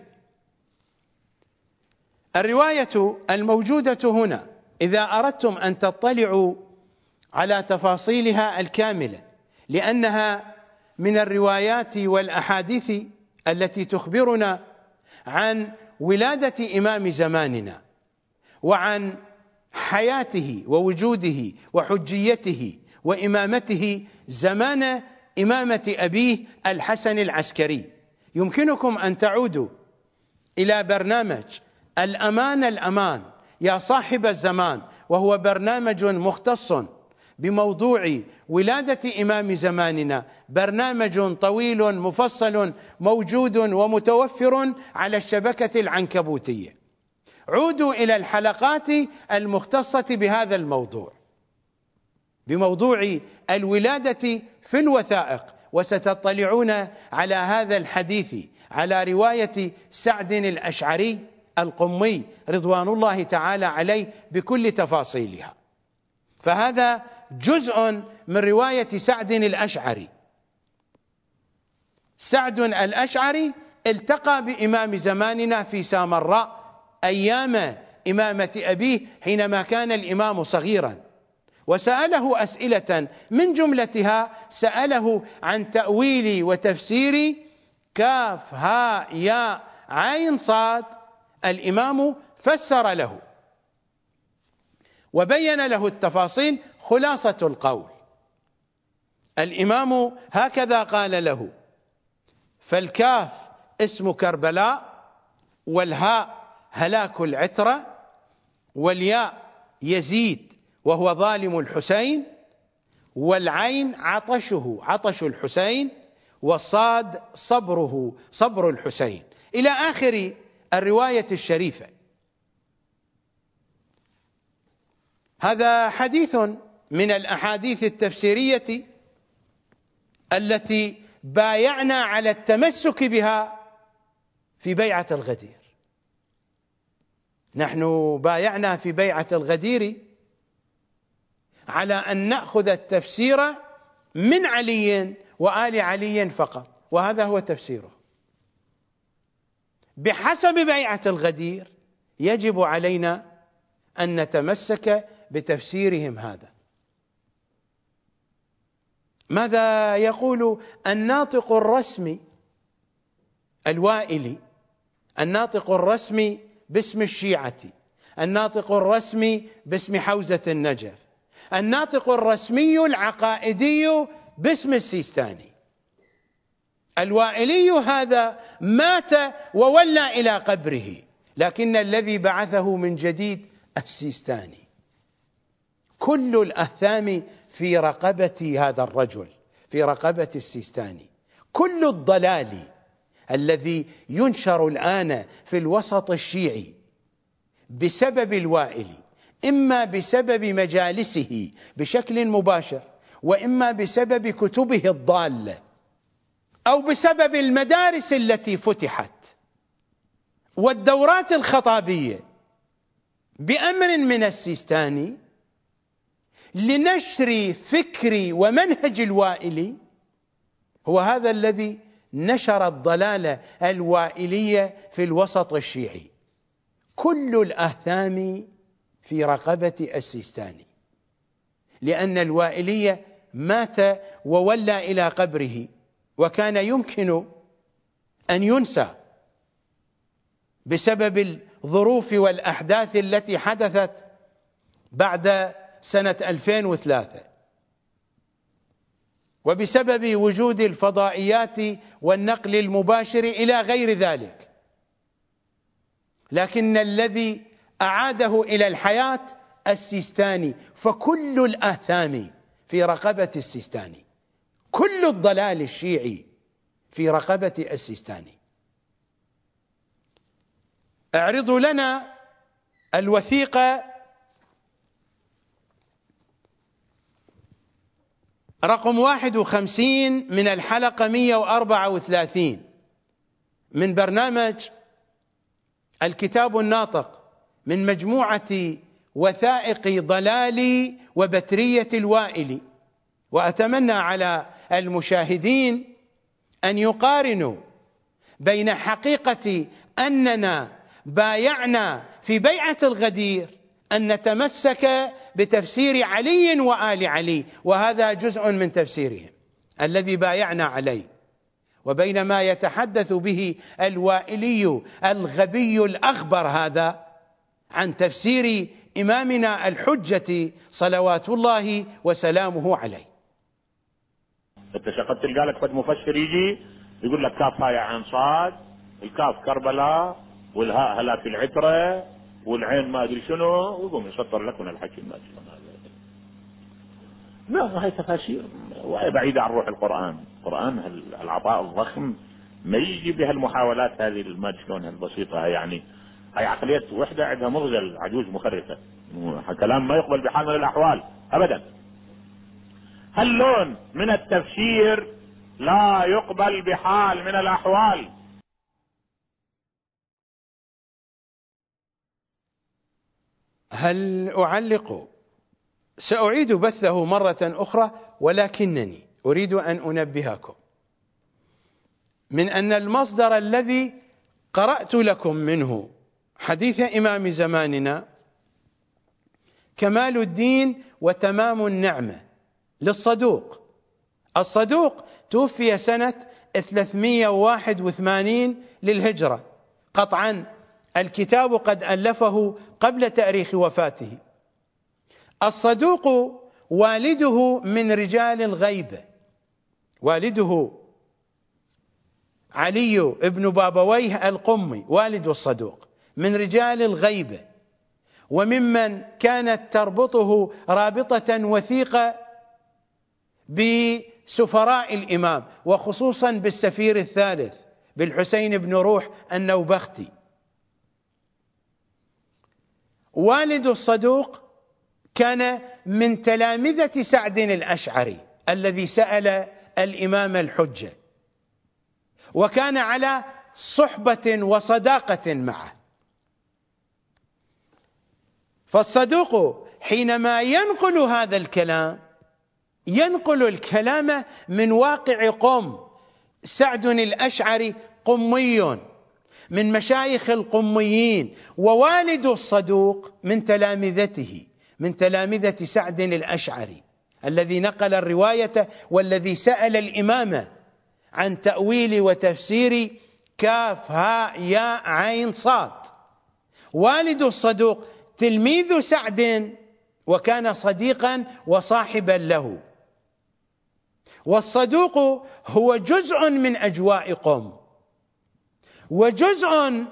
الرواية الموجودة هنا إذا أردتم أن تطلعوا على تفاصيلها الكاملة، لأنها من الروايات والأحاديث التي تخبرنا عن ولادة إمام زماننا وعن حياته ووجوده وحجيته وإمامته زمان إمامة أبيه الحسن العسكري. يمكنكم أن تعودوا إلى برنامج الأمان الأمان يا صاحب الزمان، وهو برنامج مختص بموضوع ولادة إمام زماننا، برنامج طويل مفصل موجود ومتوفر على الشبكة العنكبوتية. عودوا إلى الحلقات المختصة بهذا الموضوع، بموضوع الولادة في الوثائق، وستطلعون على هذا الحديث على رواية سعد الأشعري القمي رضوان الله تعالى عليه بكل تفاصيلها. فهذا جزء من رواية سعد الأشعري. سعد الأشعري التقى بإمام زماننا في سامراء أيام إمامة أبيه حينما كان الإمام صغيرا، وسأله أسئلة، من جملتها سأله عن تأويل وتفسير كاف ها يا عين صاد. الإمام فسر له وبين له التفاصيل. خلاصة القول، الإمام هكذا قال له: فالكاف اسم كربلاء، والهاء هلاك العترة، والياء يزيد وهو ظالم الحسين، والعين عطشه عطش الحسين، والصاد صبره صبر الحسين، إلى آخر الرواية الشريفة. هذا حديث من الأحاديث التفسيرية التي بايعنا على التمسك بها في بيعة الغدير. نحن بايعنا في بيعة الغدير على أن نأخذ التفسير من علي وآل علي فقط، وهذا هو تفسيره. بحسب بيعة الغدير يجب علينا أن نتمسك بتفسيرهم هذا. ماذا يقول الناطق الرسمي الوائلي، الناطق الرسمي باسم الشيعة، الناطق الرسمي باسم حوزة النجف، الناطق الرسمي العقائدي باسم السيستاني؟ الوائلي هذا مات وولى إلى قبره، لكن الذي بعثه من جديد السيستاني. كل الأهثام في رقبة هذا الرجل، في رقبة السيستاني. كل الضلال الذي ينشر الآن في الوسط الشيعي بسبب الوائلي، إما بسبب مجالسه بشكل مباشر، وإما بسبب كتبه الضالة، أو بسبب المدارس التي فتحت والدورات الخطابية بأمر من السيستاني، لنشر فكر ومنهج الوائلي هو هذا الذي نشر الضلالة الوائلية في الوسط الشيعي. كل الآثام في رقبة السيستاني، لأن الوائلية مات وولى إلى قبره، وكان يمكن أن ينسى بسبب الظروف والأحداث التي حدثت بعد سنة ألفين وثلاثة، وبسبب وجود الفضائيات والنقل المباشر إلى غير ذلك. لكن الذي أعاده إلى الحياة السيستاني، فكل الآثام في رقبة السيستاني، كل الضلال الشيعي في رقبة السيستاني. اعرضوا لنا الوثيقة رقم واحد وخمسين من الحلقة مئة وأربعة وثلاثين من برنامج الكتاب الناطق من مجموعة وثائق ضلال وبترية الوائلي. وأتمنى على المشاهدين أن يقارنوا بين حقيقة أننا بايعنا في بيعة الغدير أن نتمسك بتفسير علي وآل علي، وهذا جزء من تفسيرهم الذي بايعنا عليه، وبين ما يتحدث به الوائلي الغبي الأخبر هذا عن تفسير إمامنا الحجة صلوات الله وسلامه عليه. انت شقد تلقى لك فد مفسر يجي يقول لك كاف هاي عن صاد، الكاف كربلاء، والهاء هلا في العترة، والعين ما ادري شنو، ويقوم يسطر لك من الحكي ما ادري شنو. لا، هاي تفاسير وهي بعيدة عن روح القرآن. القرآن العطاء الضخم ما يجي بهالمحاولات هذه ما ادري شلون البسيطة. يعني هاي عقلية وحدة عندها مغزل عجوز مخرفة، كلام ما يقبل بحال من الأحوال أبدا. هاللون من التفسير لا يقبل بحال من الأحوال. هل أعلق؟ سأعيد بثه مرة أخرى، ولكنني أريد أن أنبهكم من أن المصدر الذي قرأت لكم منه حديث إمام زماننا كمال الدين وتمام النعمة للصدوق. الصدوق توفي سنة ثلاثمئة وواحد وثمانين للهجرة، قطعا الكتاب قد ألفه قبل تاريخ وفاته. الصدوق والده من رجال الغيبة، والده علي بن بابويه القمي والد الصدوق من رجال الغيبة، وممن كانت تربطه رابطة وثيقة بسفراء الإمام، وخصوصا بالسفير الثالث بالحسين بن روح النوبختي. والد الصدوق كان من تلامذة سعد الأشعري الذي سأل الإمام الحجة، وكان على صحبة وصداقة معه. فالصدوق حينما ينقل هذا الكلام ينقل الكلام من واقع قم. سعد الأشعري قمي من مشايخ القميين، ووالد الصدوق من تلامذته من تلامذة سعد الأشعري الذي نقل الرواية والذي سأل الإمام عن تأويل وتفسير كاف هاء ياء عين صاد. والد الصدوق تلميذ سعد وكان صديقا وصاحبا له. والصدوق هو جزء من أجواء قم، وجزء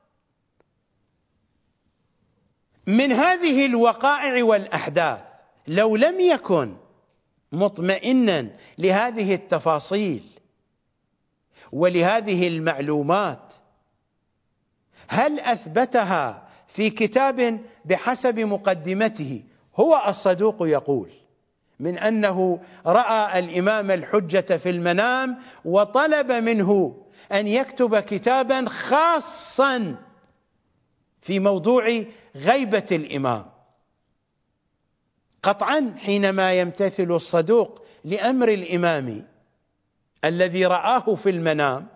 من هذه الوقائع والأحداث. لو لم يكن مطمئنا لهذه التفاصيل ولهذه المعلومات، هل أثبتها في كتاب بحسب مقدمته؟ هو الصدوق يقول من أنه رأى الإمام الحجة في المنام وطلب منه أن يكتب كتابا خاصا في موضوع غيبة الإمام. قطعا حينما يمتثل الصدوق لأمر الإمام الذي رآه في المنام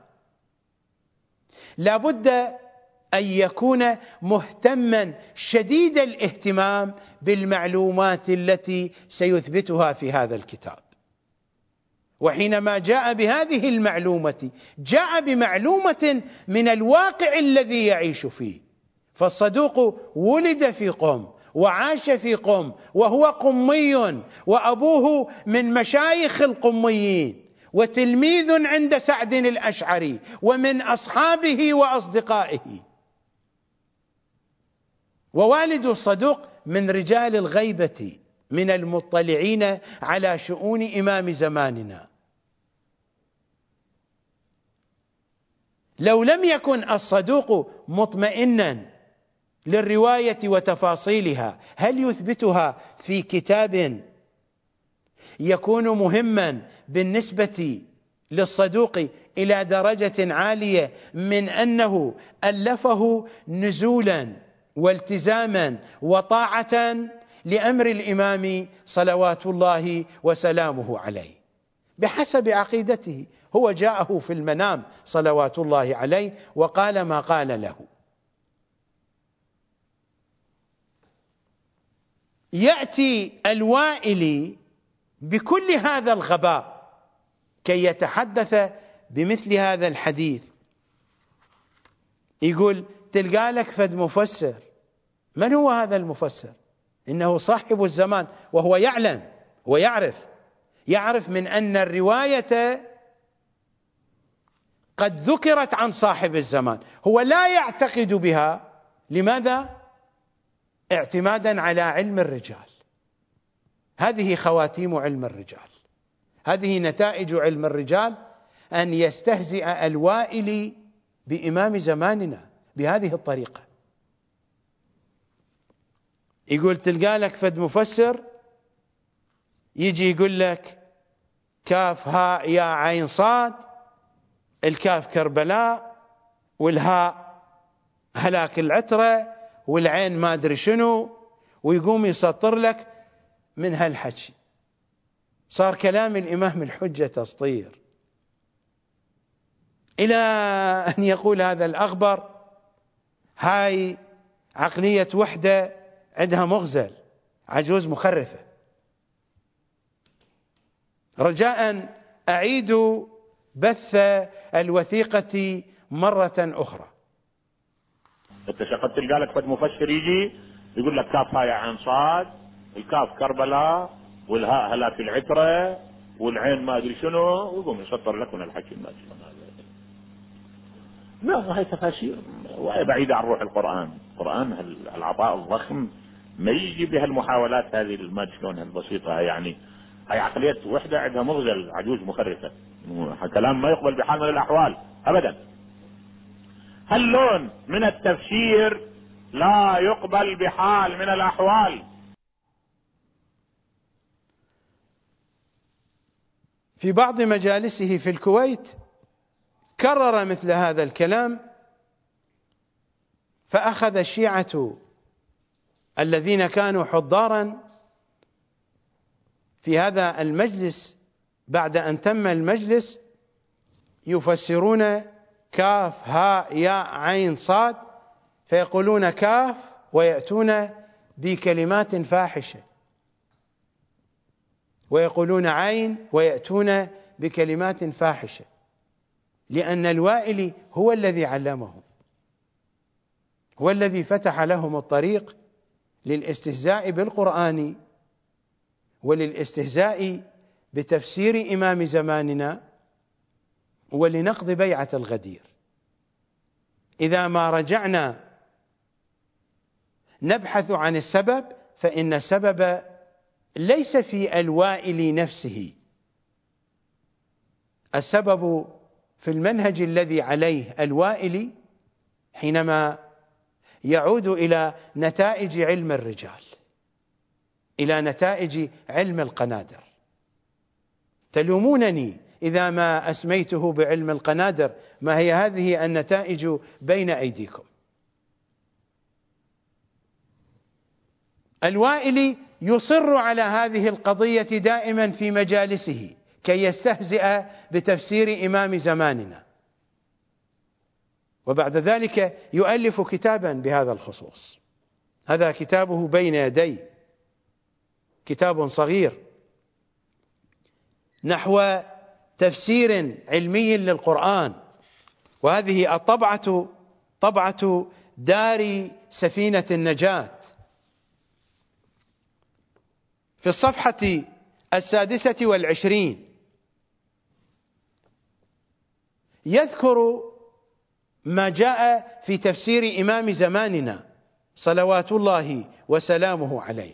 لا بد أن يكون مهتما شديد الاهتمام بالمعلومات التي سيثبتها في هذا الكتاب. وحينما جاء بهذه المعلومة جاء بمعلومة من الواقع الذي يعيش فيه. فالصدوق ولد في قم وعاش في قم وهو قمي وأبوه من مشايخ القميين وتلميذ عند سعد الأشعري ومن أصحابه وأصدقائه، ووالد الصدوق من رجال الغيبة من المطلعين على شؤون إمام زماننا. لو لم يكن الصدوق مطمئنا للرواية وتفاصيلها هل يثبتها في كتاب يكون مهما بالنسبة للصدوق إلى درجة عالية من أنه ألفه نزولا والتزاما وطاعة لأمر الإمام صلوات الله وسلامه عليه بحسب عقيدته؟ هو جاءه في المنام صلوات الله عليه وقال ما قال له. يأتي الوائلي بكل هذا الغباء كي يتحدث بمثل هذا الحديث، يقول تلقى لك فد مفسر. من هو هذا المفسر؟ إنه صاحب الزمان، وهو يعلم ويعرف يعرف من أن الرواية قد ذكرت عن صاحب الزمان، هو لا يعتقد بها. لماذا؟ اعتمادا على علم الرجال. هذه خواتيم علم الرجال، هذه نتائج علم الرجال، أن يستهزئ الوائلي بإمام زماننا بهذه الطريقة. يقول تلقى لك فد مفسر يجي يقول لك كاف هاء يا عين صاد، الكاف كربلاء والهاء هلاك العترة والعين ما أدري شنو، ويقوم يسطر لك من هالحكي. صار كلام الإمام الحجة تسطير، إلى أن يقول هذا الأخبر هاي عقلية وحدة عندها مغزل، عجوز مخرفة. رجاء أعيد بث الوثيقة مرة أخرى. انت شقد تلقى لك فد مفسر يجي يقول لك كاف هاي عين صاد، الكاف كربلاء والهاء هلاك العترة والعين ما ادري شنو، ويقوم يسطر لك من الحكي ما ادري شنو. لا، هاي تفاسير وهي بعيدة عن روح القرآن. القرآن العطاء الضخم ما يجي بها المحاولات هذه ما شلون البسيطة. يعني هاي عقلية وحدة عندها مغزل، عجوز مخرفة، كلام ما يقبل بحال من الأحوال أبدا. هاللون من التفسير لا يقبل بحال من الأحوال. في بعض مجالسه في الكويت كرر مثل هذا الكلام، فأخذ الشيعة الذين كانوا حضارا في هذا المجلس بعد أن تم المجلس يفسرون كاف هاء ياء عين صاد، فيقولون كاف ويأتون بكلمات فاحشة، ويقولون عين ويأتون بكلمات فاحشة، لأن الوائلي هو الذي علمهم، هو الذي فتح لهم الطريق للاستهزاء بالقرآن وللاستهزاء بتفسير إمام زماننا ولنقض بيعة الغدير. إذا ما رجعنا نبحث عن السبب، فإن السبب ليس في الوائلي نفسه، السبب في المنهج الذي عليه الوائلي حينما يعود إلى نتائج علم الرجال، إلى نتائج علم القنادر. تلومونني إذا ما أسميته بعلم القنادر، ما هي هذه النتائج بين أيديكم. الوائلي يصر على هذه القضية دائما في مجالسه كي يستهزئ بتفسير إمام زماننا، وبعد ذلك يؤلف كتابا بهذا الخصوص. هذا كتابه بين يدي، كتاب صغير نحو تفسير علمي للقرآن، وهذه الطبعة طبعة دار سفينة النجاة. في الصفحة السادسة والعشرين يذكر ما جاء في تفسير إمام زماننا صلوات الله وسلامه عليه.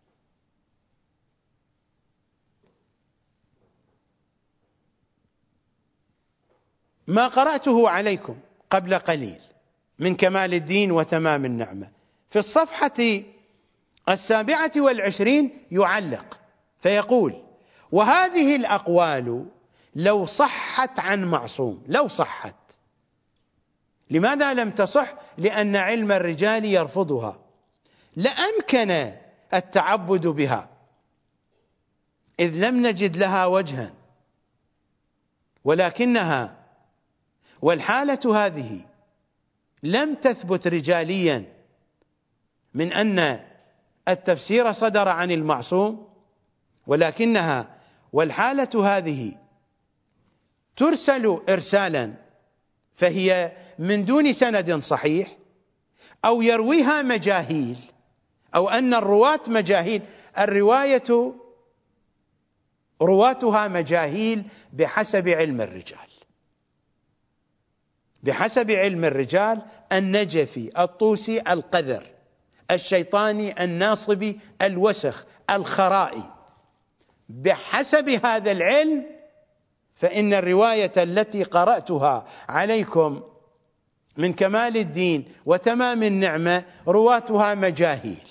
ما قرأته عليكم قبل قليل من كمال الدين وتمام النعمة في الصفحة السابعة والعشرين يعلق فيقول: وهذه الأقوال لو صحت عن معصوم، لو صحت. لماذا لم تصح؟ لأن علم الرجال يرفضها. لأمكن التعبد بها إذ لم نجد لها وجها، ولكنها والحالة هذه لم تثبت رجاليا من أن التفسير صدر عن المعصوم، ولكنها والحالة هذه ترسل إرسالا، فهي من دون سند صحيح، أو يرويها مجاهيل، أو أن الرواة مجاهيل. الرواية رواتها مجاهيل بحسب علم الرجال، بحسب علم الرجال النجفي، الطوسي، القذر، الشيطاني، الناصبي، الوسخ، الخرائي. بحسب هذا العلم فإن الرواية التي قرأتها عليكم من كمال الدين وتمام النعمة رواتها مجاهيل.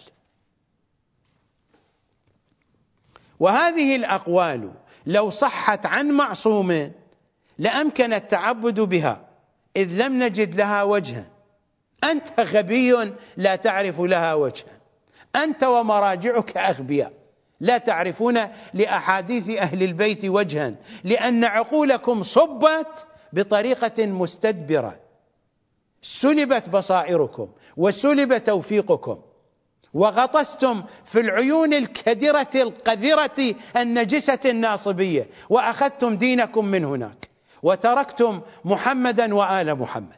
وهذه الأقوال لو صحت عن معصوم لأمكن التعبد بها إذ لم نجد لها وجها. أنت غبي لا تعرف لها وجها، أنت ومراجعك أغبياء لا تعرفون لأحاديث أهل البيت وجها، لأن عقولكم صبت بطريقة مستدبرة، سلبت بصائركم وسلب توفيقكم، وغطستم في العيون الكدرة القذرة النجسة الناصبية، وأخذتم دينكم من هناك وتركتم محمدا وآل محمد.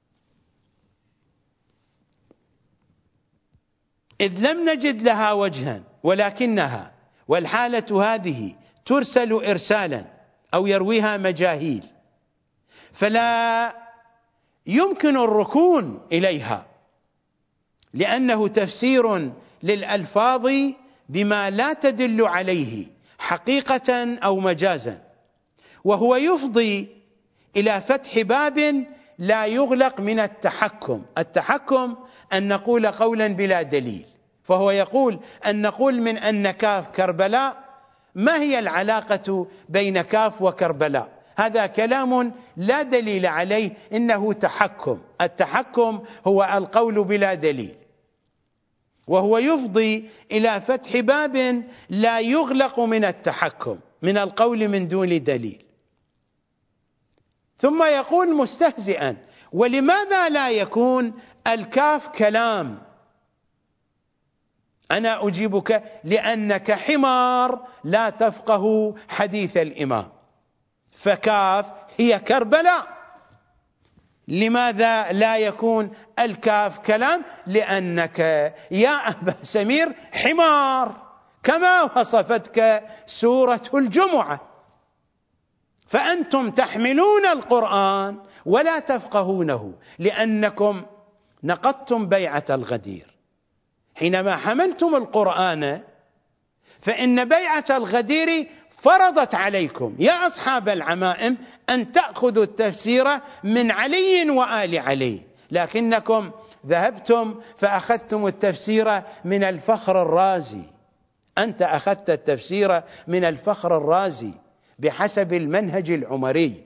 إذ لم نجد لها وجها، ولكنها والحالة هذه ترسل إرسالا أو يرويها مجاهيل، فلا يمكن الركون إليها، لأنه تفسير للألفاظ بما لا تدل عليه حقيقة أو مجازا، وهو يفضي إلى فتح باب لا يغلق من التحكم. التحكم أن نقول قولا بلا دليل، فهو يقول أن نقول من أن كاف كربلاء، ما هي العلاقة بين كاف وكربلاء؟ هذا كلام لا دليل عليه، إنه تحكم. التحكم هو القول بلا دليل، وهو يفضي إلى فتح باب لا يغلق من التحكم، من القول من دون دليل. ثم يقول مستهزئا: ولماذا لا يكون الكاف كلام؟ أنا أجيبك: لأنك حمار لا تفقه حديث الإمام، فكاف هي كربلاء. لماذا لا يكون الكاف كلام؟ لأنك يا أبا سمير حمار، كما وصفتك سورة الجمعة. فأنتم تحملون القرآن ولا تفقهونه، لأنكم نقضتم بيعة الغدير. حينما حملتم القرآن فإن بيعة الغدير فرضت عليكم يا أصحاب العمائم أن تأخذوا التفسير من علي وآل علي، لكنكم ذهبتم فأخذتم التفسير من الفخر الرازي. أنت أخذت التفسير من الفخر الرازي بحسب المنهج العمري،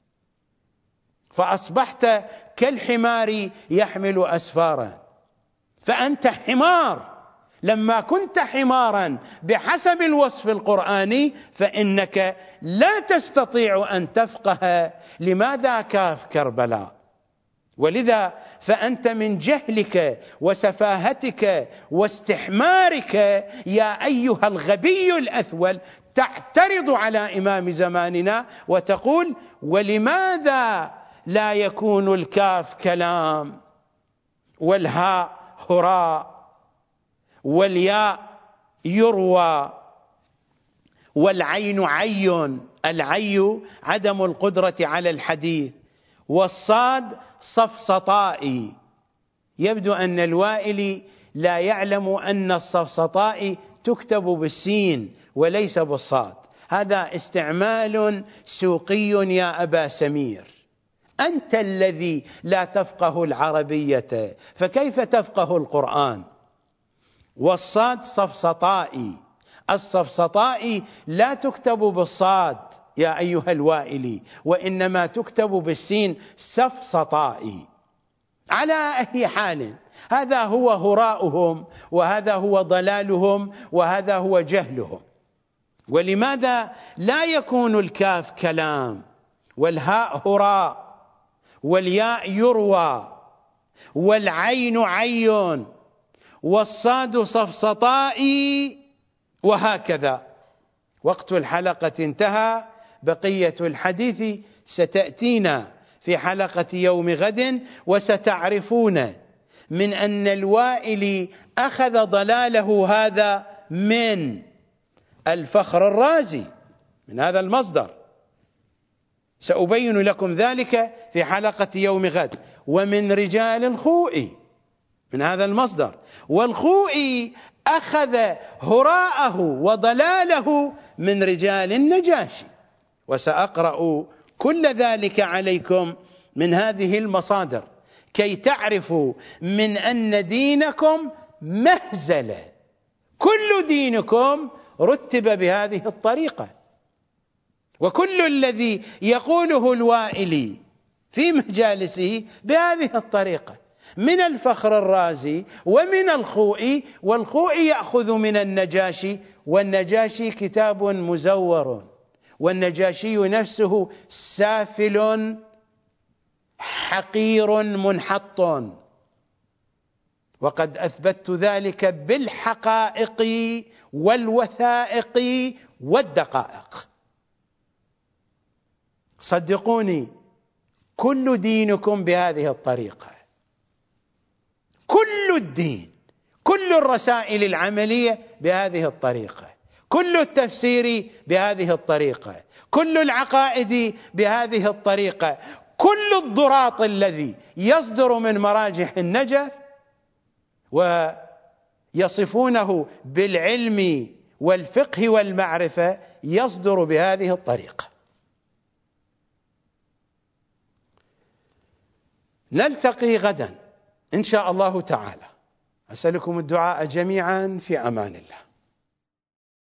فأصبحت كالحمار يحمل أسفارا. فأنت حمار لما كنت حمارا بحسب الوصف القرآني فإنك لا تستطيع أن تفقه لماذا كاف كربلاء. ولذا فأنت من جهلك وسفاهتك واستحمارك يا أيها الغبي الأثول تعترض على إمام زماننا وتقول: ولماذا لا يكون الكاف كلام والهاء هراء والياء يروى والعين عي، العي عدم القدرة على الحديث، والصاد صفصطائي. يبدو أن الوائلي لا يعلم أن الصفصطائي تكتب بالسين وليس بالصاد. هذا استعمال سوقي يا أبا سمير. أنت الذي لا تفقه العربية فكيف تفقه القرآن؟ والصاد صفصطائي، الصفصطائي لا تكتب بالصاد يا أيها الوائلي، وإنما تكتب بالسين صفصطائي. على أي حال هذا هو هراؤهم، وهذا هو ضلالهم، وهذا هو جهلهم. ولماذا لا يكون الكاف كلام والهاء هراء والياء يروى والعين عي والصاد صفصطائي وهكذا؟ وقت الحلقة انتهى، بقية الحديث ستأتينا في حلقة يوم غد، وستعرفون من أن الوائلي أخذ ضلاله هذا من الفخر الرازي، من هذا المصدر. سأبين لكم ذلك في حلقة يوم غد. ومن رجال الخوئي من هذا المصدر، والخوئي أخذ هراءه وضلاله من رجال النجاشي. وسأقرأ كل ذلك عليكم من هذه المصادر كي تعرفوا من أن دينكم مهزلة، كل دينكم رتب بهذه الطريقة. وكل الذي يقوله الوائلي في مجالسه بهذه الطريقة، من الفخر الرازي ومن الخوئي، والخوئي يأخذ من النجاشي، والنجاشي كتاب مزور، والنجاشي نفسه سافل حقير منحط، وقد أثبتت ذلك بالحقائق والوثائق والدقائق. صدقوني كل دينكم بهذه الطريقة، كل الدين، كل الرسائل العملية بهذه الطريقة، كل التفسير بهذه الطريقة، كل العقائد بهذه الطريقة، كل الضراط الذي يصدر من مراجح النجف ويصفونه بالعلم والفقه والمعرفة يصدر بهذه الطريقة. نلتقي غدا إن شاء الله تعالى. أسألكم الدعاء جميعا في أمان الله.